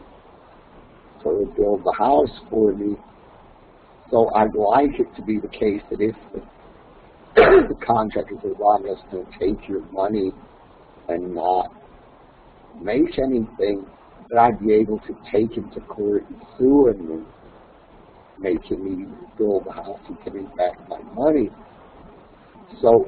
[SPEAKER 1] so they build the house for me. So I'd like it to be the case that if the, the contractor says, well, I'm just going to take your money and not make anything, that I'd be able to take him to court and sue him and make him either build the house and give me back my money. So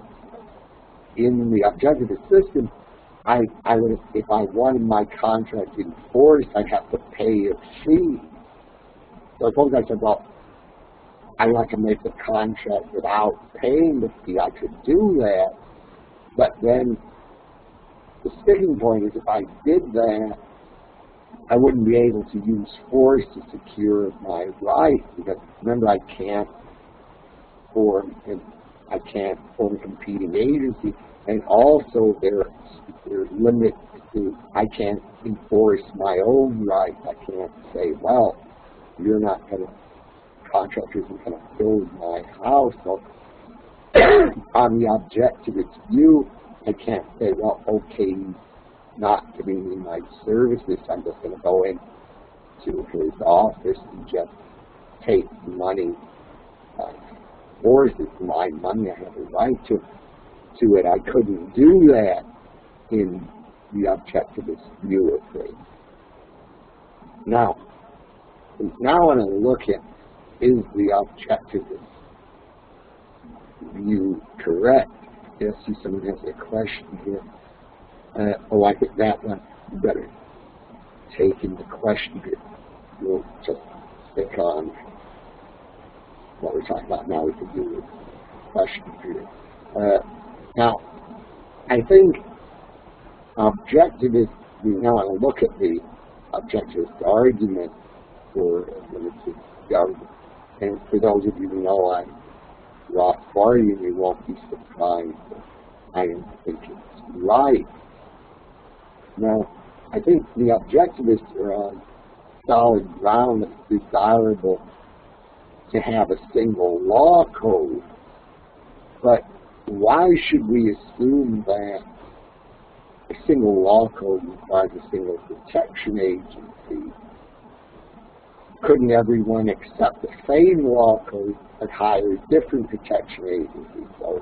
[SPEAKER 1] in the objective system, I, I would, if I wanted my contract enforced, I'd have to pay a fee. So suppose I said, well, I want to make a contract without paying the fee. I could do that, but then the sticking point is if I did that, I wouldn't be able to use force to secure my right, because remember, I can't form I can't form a competing agency, and also there there's limits to I can't enforce my own rights. I can't say, well, you're not going to contractor isn't going to build my house. So on the objectivist view, I can't say, well, okay, not giving me my services. I'm just going to go in to his office and just take money. Uh, force it's my money. I have a right to to it. I couldn't do that in the objectivist view of things. Now, now I want to look at, is the objectivist view correct? Yes, see someone has a question here. Uh, oh, I think that one, you better take in the question here. We'll just stick on what we're talking about now. We can do with question here. Uh, now, I think objectivist, we now want to look at the objectivist argument for limited government. And for those of you who know I'm Rothbardian, you won't be surprised that I don't think it's right. Now, I think the objectivists are on solid ground that it's desirable to have a single law code, but why should we assume that a single law code requires a single protection agency? Couldn't everyone accept the same law code but hire different protection agencies? So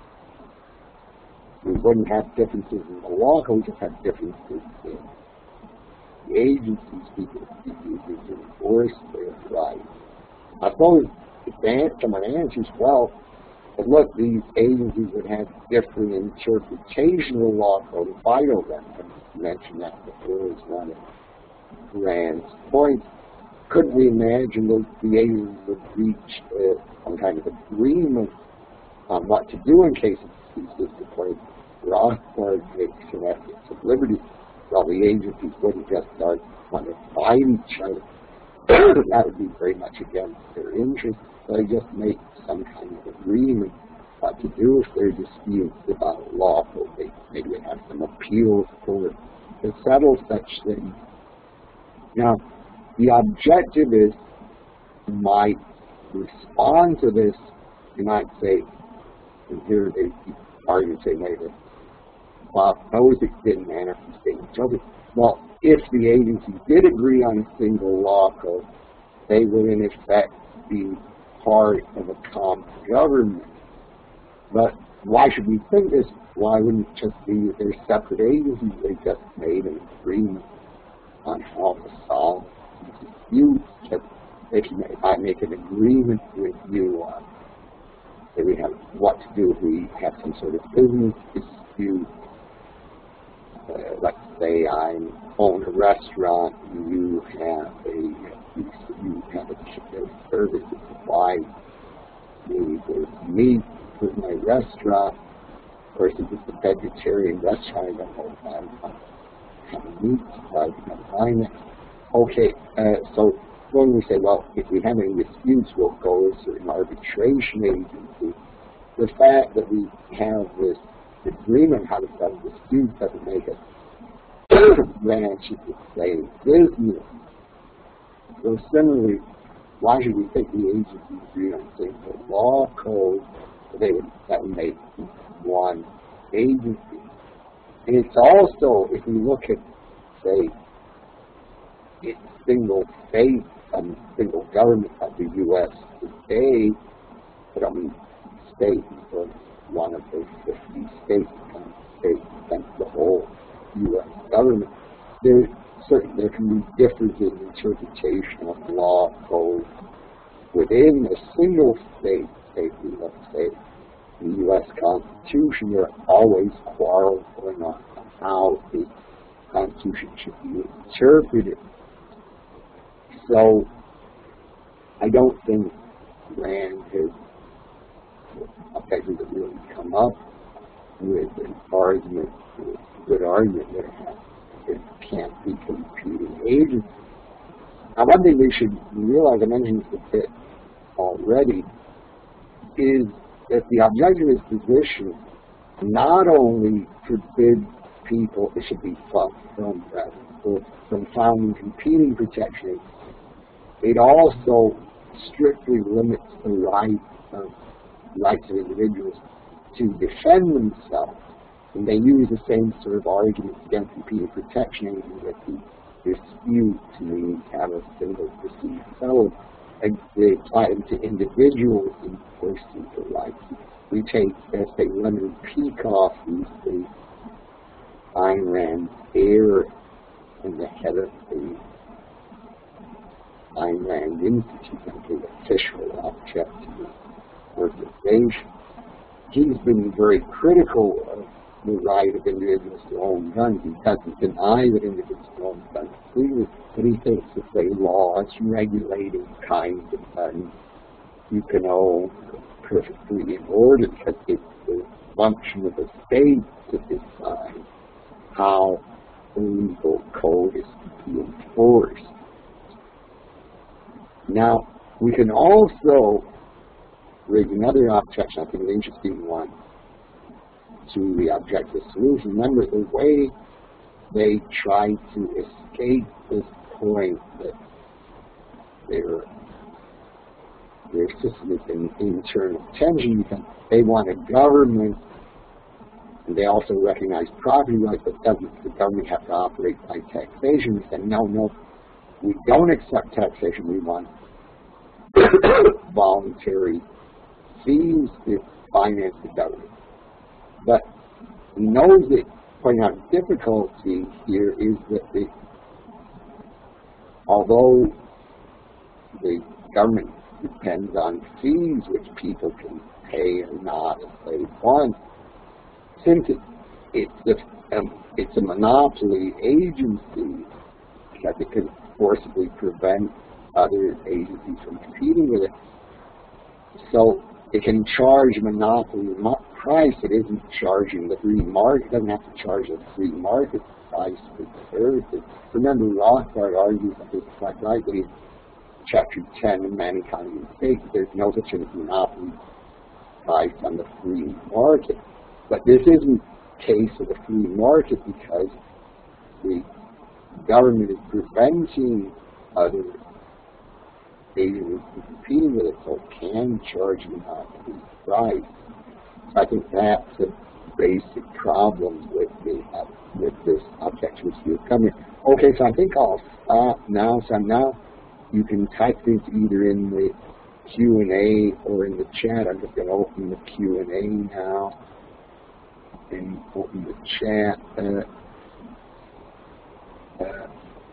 [SPEAKER 1] we wouldn't have differences in the law code, we just have differences in the agencies people use to enforce their rights. I suppose if someone answers, well, but look, these agencies would have different interpretation of the law code if I don't them. I mentioned that before as one of Rand's points. Couldn't we imagine that the agencies would reach uh, some kind of agreement on what to do in case of ceases to play Rothbard makes an ethics of liberty? Well, the agencies wouldn't just start wanting to fight each other. That would be very much against their interest. So they just make some kind of agreement what to do if there are disputes about law. So they maybe they have some appeals for to settle such things. Now, the objectivists might respond to this. They might say, and here they argue, say later, well, those it didn't manifest each other. Well, if the agency did agree on a single law code, they would in effect be part of a common government. But why should we think this? Why wouldn't it just be that they're separate agencies? They just made an agreement on how to solve these disputes. Just if you if I make an agreement with you on that we have what to do if we have some sort of business dispute. Uh, let's say I own a restaurant and you have a you, you have a, a service that supplies me with meat for my restaurant. Of course, if it's a vegetarian restaurant, I don't know if I'm having meat supplied, I'm not buying it. Okay, uh, so when we say, well, if we have any disputes, we'll go to an arbitration agency. The fact that we have this agreement how to settle disputes doesn't make us branch of the same business. So similarly, why should we think the agency agree on single law code? They would that would make one agency. And it's also, if we look at, say, it's single state and single government of the U S today, I don't mean state, but one of the fifty states, states against the whole U S government. There, certain, there can be differences in interpretation of law code within a single state. Say, let's say, the U S Constitution, there are always quarrels going on on how the Constitution should be interpreted. So, I don't think Rand has effectively really come up with an argument, a good argument that it can't be competing agents. Now, one thing we should realize, I mentioned this a bit already, is that the objectivist position not only forbids people, it should be from, from, from founding competing protections, it also strictly limits the rights of, rights of individuals to defend themselves. And they use the same sort of arguments against competing protection that the dispute means have a single perceived settlement. And they apply them to individuals enforcing the rights. We take, as say, Leonard Peikoff, who's the Ayn Rand heir and the head of the Ayn Rand Institute, and the official object of the organization. He's been very critical of the right of individuals to own guns. He doesn't deny that individuals own guns freely, but he thinks that the laws regulating kinds of guns you can own perfectly in order, because it's the function of the state to decide how the legal code is to be enforced. Now, we can also raise another objection, I think an interesting one, to the objective solution. Remember, the way they try to escape this point that their, their system is in internal tension, they want a government, and they also recognize property rights, but doesn't the government have to operate by taxation? They say, no, no, we don't accept taxation, we want voluntary fees to finance the government. But he knows that, pointing out the difficulty here is that the, although the government depends on fees which people can pay or not if they want, since it, it's, a, um, it's a monopoly agency, because it can forcibly prevent other agencies from competing with it, so it can charge monopoly price. It isn't charging the free market. It doesn't have to charge the free market price for services. Remember, Rothbard argues, I think quite rightly, in Chapter ten of Mankind and State, there's no such thing as monopoly price on the free market. But this isn't the case of the free market, because the government is preventing other agencies from competing with it, so it can charge a monopoly price. I think that's a basic problem with the uh, with this objectivist view coming. Okay, so I think I'll stop now. So now you can type this either in the Q and A or in the chat. I'm just going to open the Q and A now and open the chat. Uh, uh,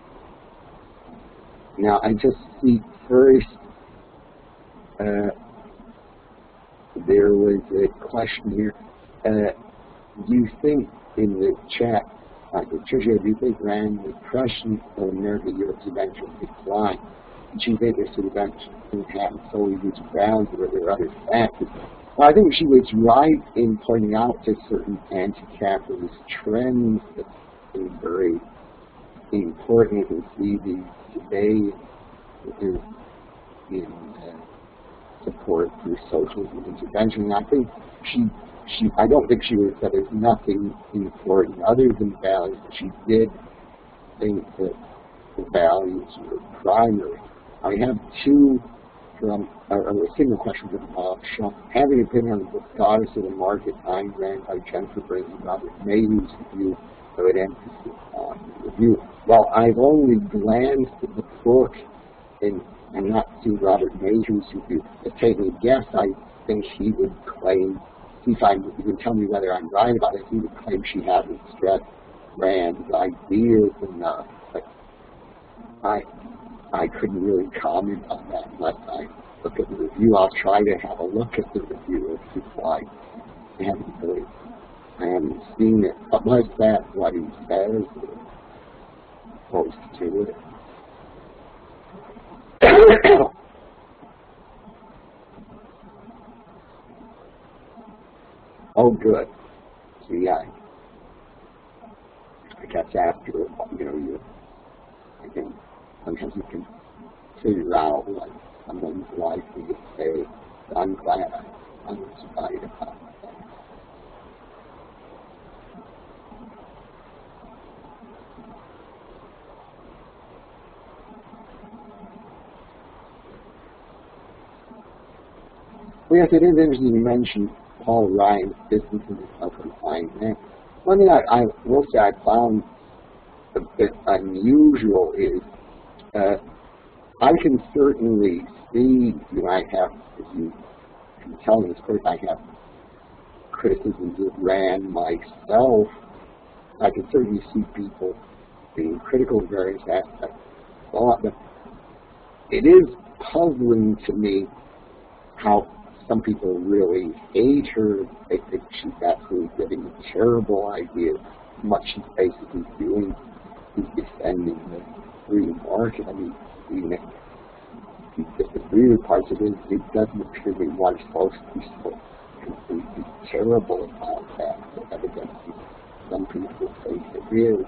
[SPEAKER 1] now I just see first. Uh, There was a question here. Uh, do you think, in the chat, uh, Tricia, do you think Rand was Prussian or American Europe's eventual decline? Did she think this eventually happened solely due to grounds, or were there other factors? Well, I think she was right in pointing out to certain anti-capitalist trends that are very important. You can see these today in, in uh, support for socialism intervention. And I think she, she, I don't think she would have said there's nothing important other than values, but she did think that the values were primary. I have two from, or a single question from Bob Shaw. Having an opinion on the book Goddess of the Market, Ayn Rand by Jennifer Brady, Robert Mayhew's review, so it emphasis on the review. Well, I've only glanced at the book and and not seen Robert Mayhew's review. But taking a guess, I think he would claim, if I, you can tell me whether I'm right about it, he would claim she hasn't stressed Rand's ideas enough. But I, I couldn't really comment on that unless I look at the review. I'll try to have a look at the review and see why I haven't really, I haven't seen it. But was that what he says opposed to it? Oh, good. See, I, I guess after, you know, you, I think sometimes you can figure out what someone's life and you say, I'm glad I, I was right about that. Well, yes, it is interesting you mentioned Paul Ryan's business and self-confinement. One thing I, I will say I found a bit unusual is uh, I can certainly see, you know, I have, as you can tell in this course, I have criticisms of Rand myself. I can certainly see people being critical of various aspects of thought, but it is puzzling to me how some people really hate her. They think she's absolutely giving a terrible idea of what she's basically doing. She's defending the free market. I mean, even if you disagree with parts of it, it doesn't appear to be what is supposed to be so completely terrible about that. But evidently, some people think it is.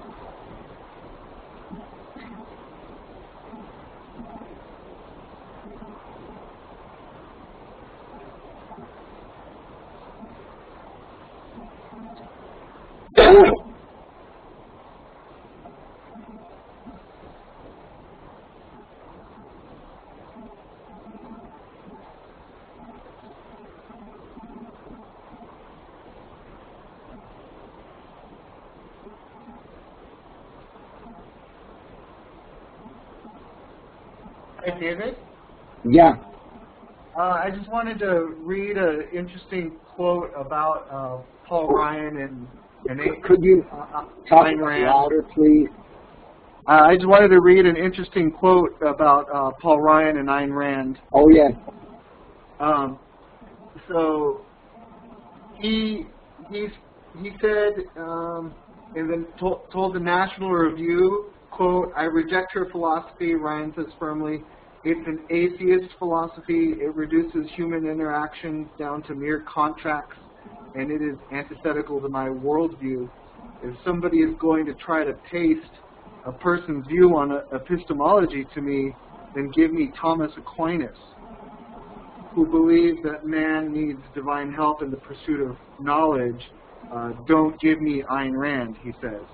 [SPEAKER 2] Hi, David.
[SPEAKER 1] Yeah.
[SPEAKER 2] Uh, I just wanted to read an interesting quote about uh, Paul Ryan and and
[SPEAKER 1] Could, could you
[SPEAKER 2] uh,
[SPEAKER 1] talk
[SPEAKER 2] Ayn Rand.
[SPEAKER 1] louder, please?
[SPEAKER 2] Uh, I just wanted to read an interesting quote about uh, Paul Ryan and Ayn Rand.
[SPEAKER 1] Oh, yes.
[SPEAKER 2] Um, so he he he said, um, and then to, told the National Review, quote, "I reject her philosophy." Ryan says firmly, "It's an atheist philosophy. It reduces human interactions down to mere contracts, and it is antithetical to my worldview. If somebody is going to try to paste a person's view on a, epistemology to me, then give me Thomas Aquinas, who believes that man needs divine help in the pursuit of knowledge. Uh, don't give me Ayn Rand," he says.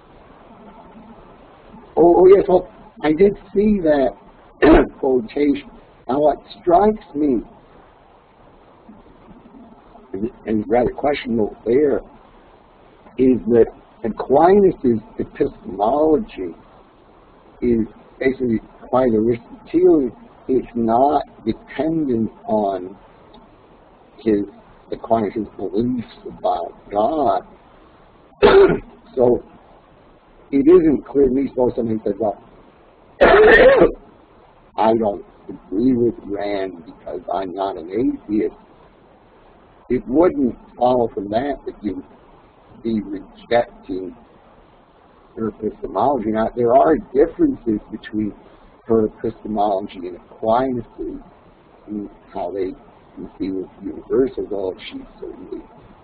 [SPEAKER 1] Oh, oh yes, well, I did see that quotation. Now, what strikes me, and, and rather questionable there, is that Aquinas' epistemology is basically quite Aristotelian. It's not dependent on his Aquinas' beliefs about God. So it isn't clear to me, suppose somebody says, well, I don't agree with Rand because I'm not an atheist. It wouldn't follow from that that you be rejecting her epistemology. Now, there are differences between her epistemology and Aquinas and how they conceive of the universe, although she's certainly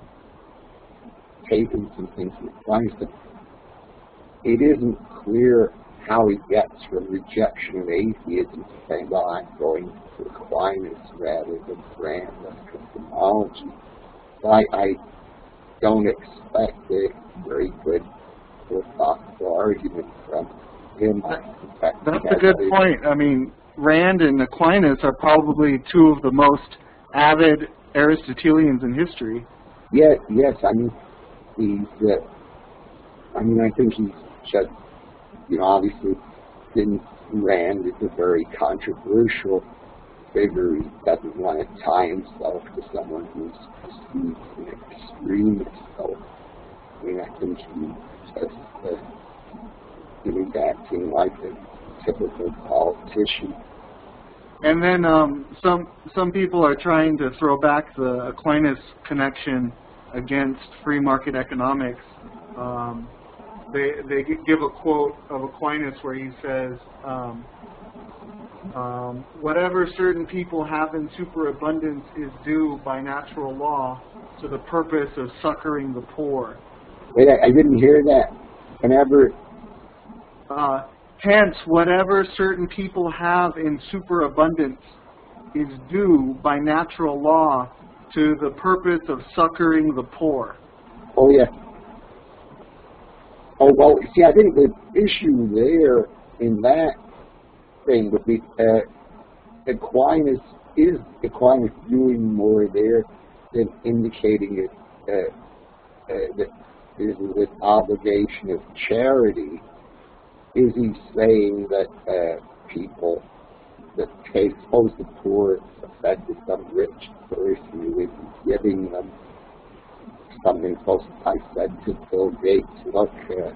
[SPEAKER 1] taken some things from Aquinas, but it isn't clear how he gets from rejection of atheism to saying, well, I'm going to Aquinas rather than Rand's epistemology. So I, I don't expect a very good philosophical argument from him.
[SPEAKER 2] That, that's a good point. I mean, Rand and Aquinas are probably two of the most avid Aristotelians in history.
[SPEAKER 1] Yes, yes. I mean, he's. Uh, I mean, I think he's just, you know, obviously, since Rand is a very controversial figure, he doesn't want to tie himself to someone who's perceived an extremist. So, I mean, I think he's just, uh, he's acting like a typical politician.
[SPEAKER 2] And then um, some some people are trying to throw back the Aquinas connection against free market economics. Um, they they give a quote of Aquinas where he says, um, um, "Whatever certain people have in superabundance is due by natural law, to the purpose of succoring the poor.
[SPEAKER 1] Wait, I, I didn't hear that. Whenever...
[SPEAKER 2] Uh, hence, whatever certain people have in superabundance is due by natural law to the purpose of succoring the poor.
[SPEAKER 1] Oh, yeah. Oh, well, see, I think the issue there in that thing would be uh, Aquinas, is Aquinas doing more there than indicating it, uh, uh, that there's this obligation of charity? Is he saying that uh, people that take, suppose the poor offended some rich person who is giving them something, suppose I said to Bill Gates, look, uh,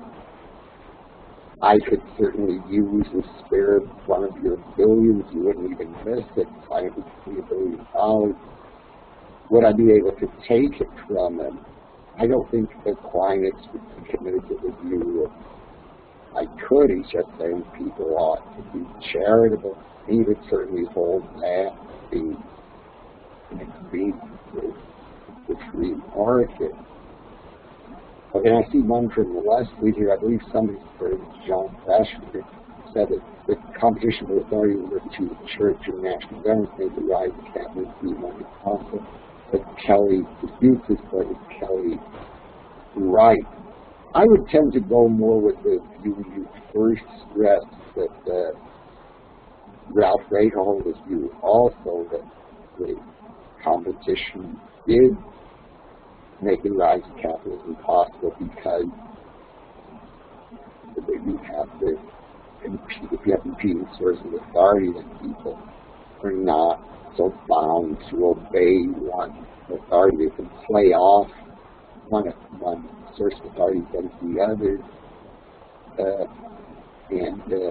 [SPEAKER 1] I could certainly use and spare one of your billions, you wouldn't even miss it, I would see a billion dollars. Would I be able to take it from him? I don't think Aquinas would be committed to the view of I could. He's just saying people ought to be charitable. He would certainly hold that being an agreement with the free market. Okay, I see one from Leslie here. I believe somebody, or John Bashford, said that the competition for authority over to the church and national government made the rise of Catholic free market possible. But Kelly disputes this, but is Kelly right? I would tend to go more with the view you first stressed, that uh, Ralph Rayholder's view also, that the competition did make the rise of capitalism possible because you have to compete, if you have competing sources of authority, then people are not so bound to obey one authority. They can play off one one source of authority against the other, uh, and uh,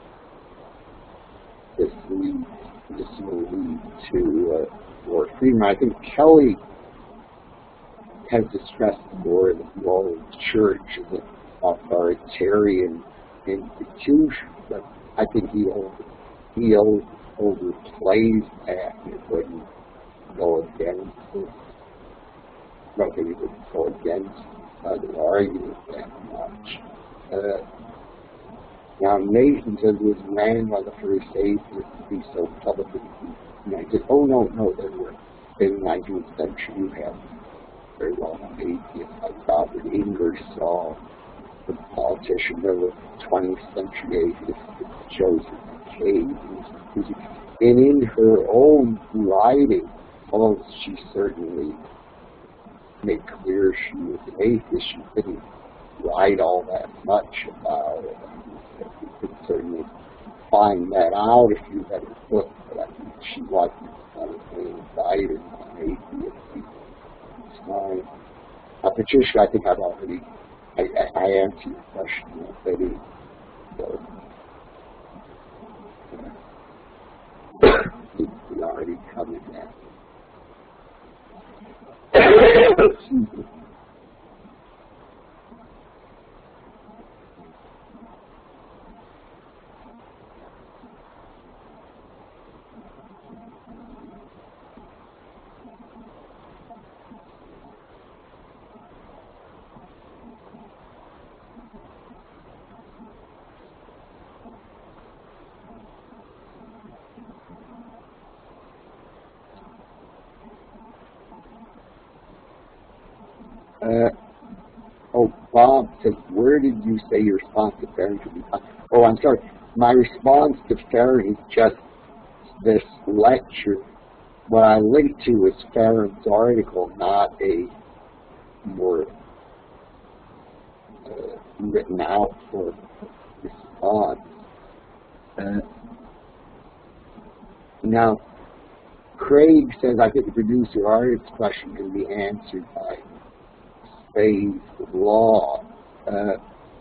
[SPEAKER 1] this leads, this will lead to uh, more freedom. I think Kelly has distressed more the role of the church as an authoritarian institution, but I think he over, he over, overplays that. It wouldn't go against it. I don't think it would go against uh, the argument that much. Uh, now, Nathan says it was ran by the first atheists to be so publicly united. Oh, no, no, there were, in the nineteenth century, you have very well known atheists like Robert Ingersoll, the politician. There were twentieth century atheists, Joseph McCabe, and in her own writing, although she certainly made clear she was an atheist, she didn't write all that much about it. You could certainly find that out if you had a book, but I think she wasn't honestly invited on atheist time. Uh, Patricia, I think I've already I, I, I answered your question already. So, uh, we already covered that. Excuse me. Uh, oh, Bob says, where did you say your response to Farron should be? Oh, I'm sorry. My response to Farron is just this lecture. What I linked to was Farron's article, not a more uh, written out for response. Uh, now, Craig says, I think the producer artist question can be answered by Say's law. Uh,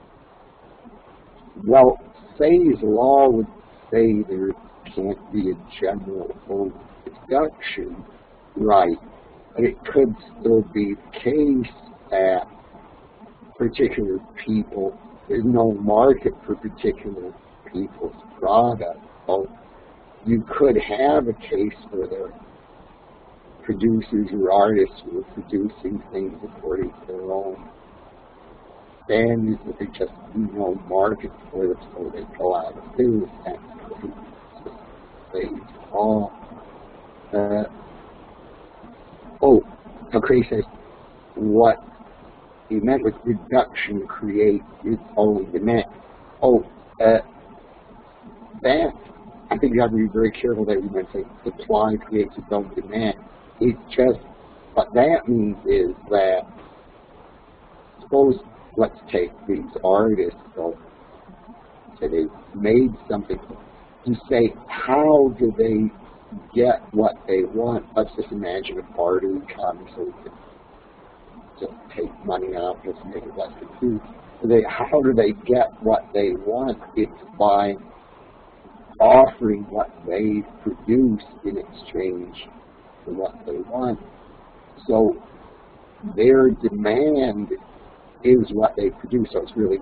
[SPEAKER 1] well, Say's law would say there can't be a general overproduction, right? But it could still be the case that particular people, there's no market for particular people's products. So you could have a case where there producers or artists who are producing things according to their own standards that they just, you know, market for them so they go out of business. That's crazy. It's just crazy. Oh, uh, oh, okay, says what he meant with reduction creates its own demand. Oh, uh, that, I think you have to be very careful that you might say supply creates its own demand. It's just, what that means is that, suppose, let's take these artists, so say they made something, you say, how do they get what they want? Let's just imagine a barter economy so we can just take money out, just make it less confusing. So they, how do they get what they want? It's by offering what they produce in exchange for what they want. So their demand is what they produce. So it's really,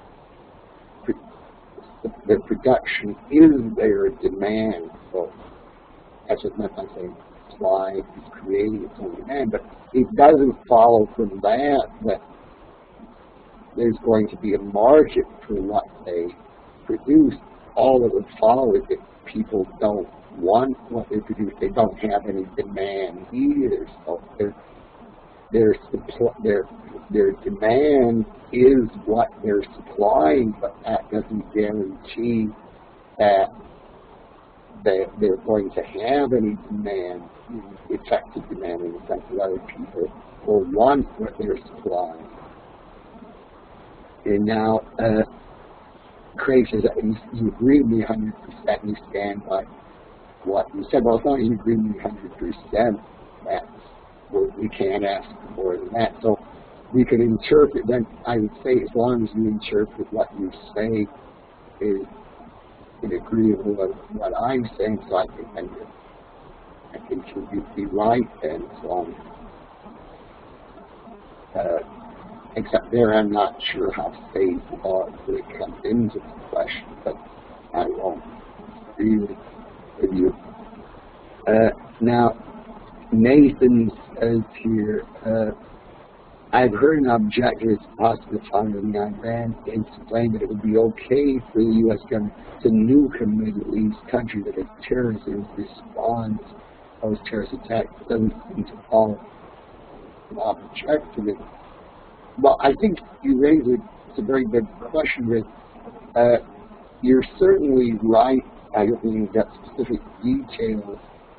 [SPEAKER 1] the production is their demand. So that's what meant by saying supply is creating its own demand. But it doesn't follow from that that there's going to be a market for what they produce. All that would follow is that people don't want what they produce. They don't have any demand either. So their their their their demand is what they're supplying, but that doesn't guarantee that they they're going to have any demand, effective demand in the sense that other people will want what they're supplying. And now, uh, Craig says that you, you agree with me one hundred percent, you stand by what you said. Well, as long as you agree with me one hundred percent, that's what we can't ask for more than that. So we can interpret, then I would say as long as you interpret what you say is in agreement with what I'm saying, so I think then I think you'd be right then, as long as, uh, except there I'm not sure how faith law really comes into the question, but I won't agree with you. Uh, now, Nathan says here, uh, I've heard an objector is possibly founding Iran explain that it would be okay for the U S government to nuke a Middle East country that has terrorists in response to those terrorist attacks. It doesn't seem to follow an objective. Well, I think you raise a, it's a very good question, Rick. Uh, you're certainly right. I don't mean that specific details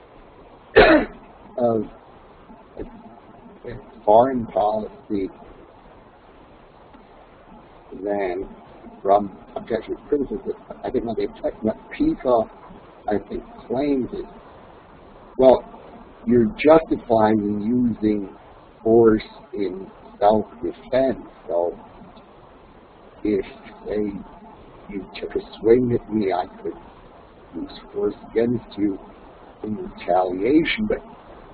[SPEAKER 1] of uh, foreign policy than from objective criticism. I think what they what Peacock, I think, claims is, well, you're justifying using force in self-defense. So if, say, you took a swing at me, I could use force against you in retaliation. But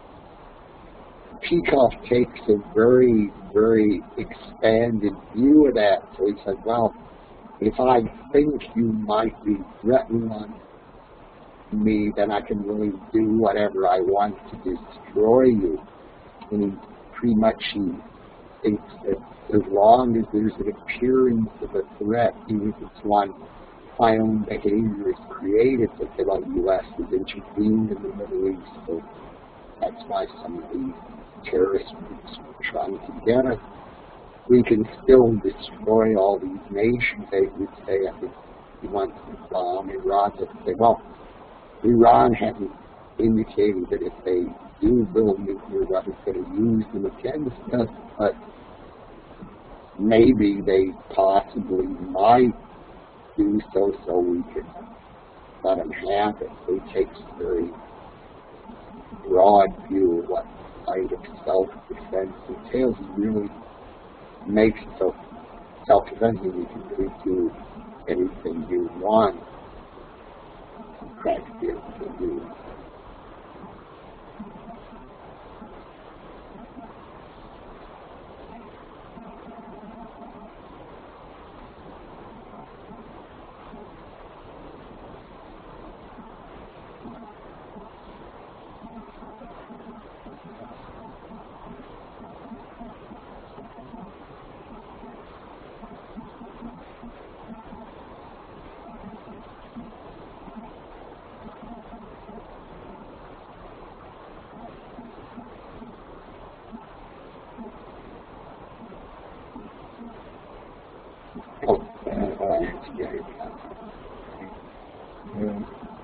[SPEAKER 1] Peacock takes a very, very expanded view of that. So he said, well, if I think you might be threatening on me, then I can really do whatever I want to destroy you. And he pretty much he thinks that as long as there's an appearance of a threat, even if it's one my own behavior is created, that the U S has intervened in the Middle East. So that's why some of these terrorist groups are trying to get us. We can still destroy all these nations. They would say, I think he wants to bomb Iran. They say, well, Iran hasn't indicated that if they do build nuclear weapons, going to use them against us, but maybe they possibly might do so, so we could let them have it. So he takes a very broad view of what kind of self-defense entails. He really makes it so self-defense means you can really do anything you want. Practically anything you want. Oh, uh, uh, yeah, yeah.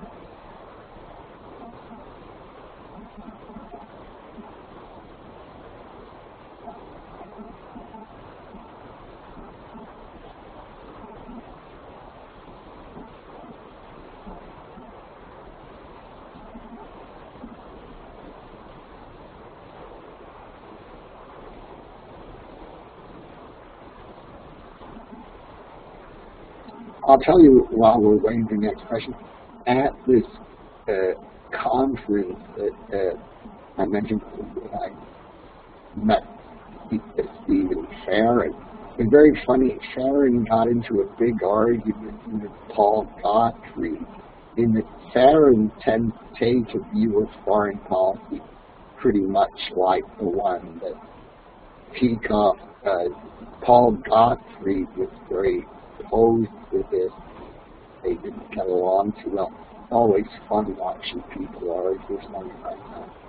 [SPEAKER 1] I'll tell you while we're waiting for the next question. At this uh, conference that uh, I mentioned, that I met Stephen Farron. It was very funny. Farron got into a big argument with Paul Gottfried, in that Farron tends to take a view of foreign policy pretty much like the one that Peikoff, uh, Paul Gottfried was very opposed to this. They didn't get along too well. Always fun watching people argue. Something like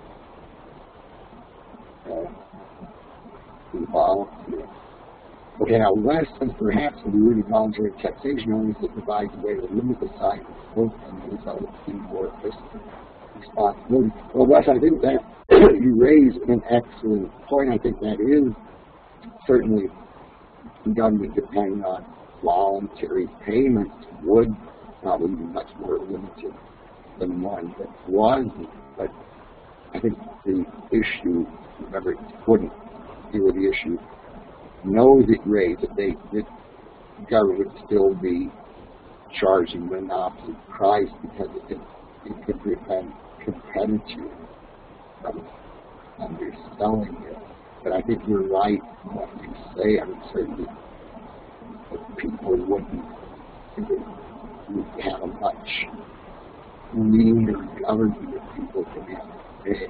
[SPEAKER 1] that. Uh, involved here. Okay, now less than perhaps the root of voluntary taxation only that provides a way to limit the size of scope and use out of more fiscal responsibility. Well, Wes, I think that you raise an excellent point. I think that is certainly government depending on voluntary payments would probably be much more limited than one that wasn't. But I think the issue, remember, it wouldn't deal with the issue, knows it raised that they, the government would still be charging monopoly price because it, it could prevent competitors from underselling it. But I think you're right in what you say. I mean, certainly people wouldn't would have a much leaner government if people could have to pay.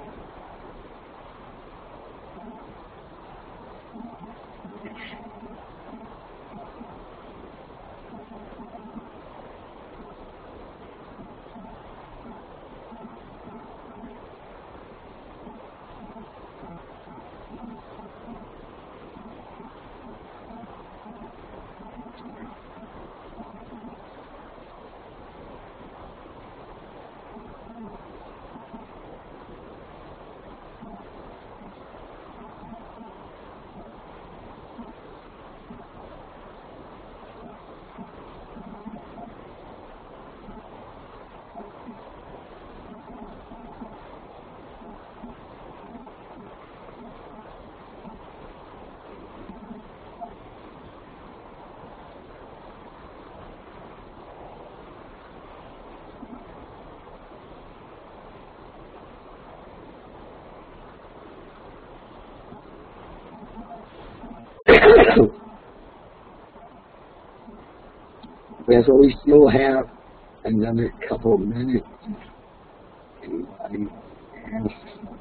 [SPEAKER 1] Yeah, so we still have another couple of minutes. Anybody else?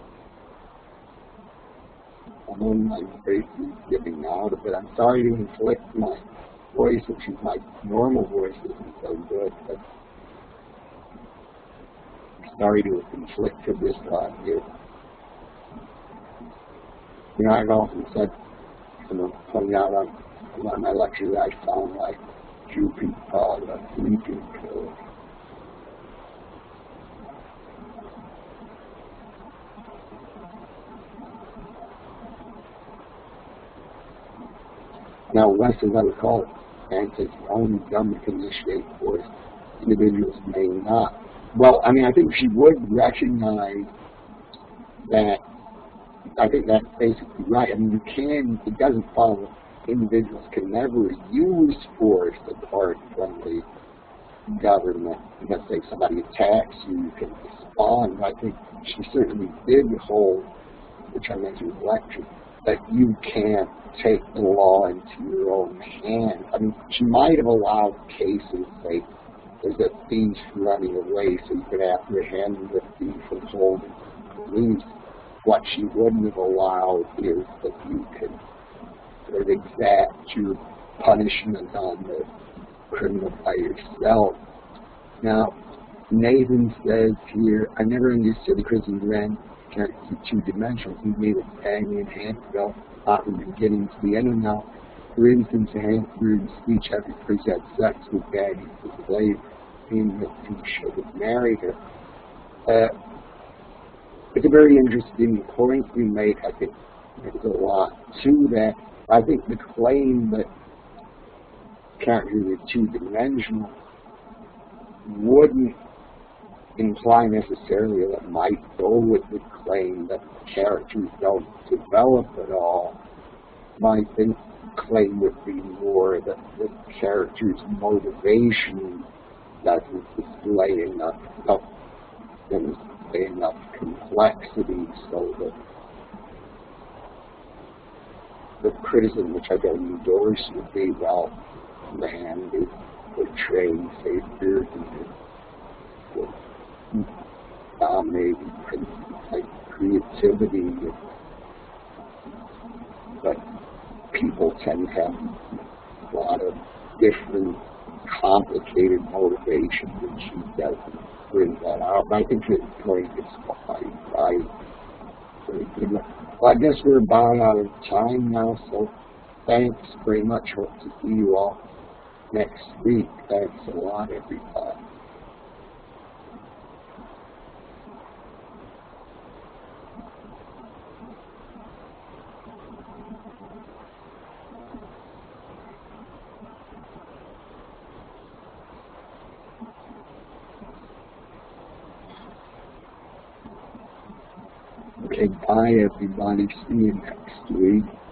[SPEAKER 1] I know my voice is giving out, but I'm sorry to inflict my voice, which is my normal voice isn't so good, but I'm sorry to inflict this on you. You know, I've often said, you know, pointing out on one of my lectures that I sound like Jew people call it a sleeping pill. Now, West, as I recall, and says only government can initiate force, individuals may not. Well, I mean, I think she would recognize that. I think that's basically right. I mean, you can, it doesn't follow individuals can never use force apart from the government. Because, say, somebody attacks you, you can respond. I think she certainly did hold, which I mentioned in the lecture, that you can't take the law into your own hands. I mean, she might have allowed cases, say, there's a thief running away, so you could apprehend the thief and hold him police. What she wouldn't have allowed is that you could sort of exact your punishment on the criminal by yourself. Now, Nathan says here, I never understood the Christian Ren can't keep two dimensional. He made it bang in hand to go out from the beginning to the end. And now, For instance, a Hanford speech after Chris had sex with Daddy for slave, meaning that he should have married her. Uh, it's a very interesting point you made. I think there's a lot to that. I think the claim that characters are two-dimensional wouldn't imply necessarily that might go with the claim that characters don't develop at all. My think claim would be more that the character's motivation doesn't display enough, doesn't display enough complexity, so that the criticism, which I don't endorse, would be, well, Rand is portraying Shakespeare as dominating like creativity, but people tend to have a lot of different complicated motivations, and she doesn't bring that out. But I think the point is quite right. Well, I guess we're about out of time now, so thanks very much. Hope to see you all next week. Thanks a lot, everybody. Okay, bye everybody. See you next week.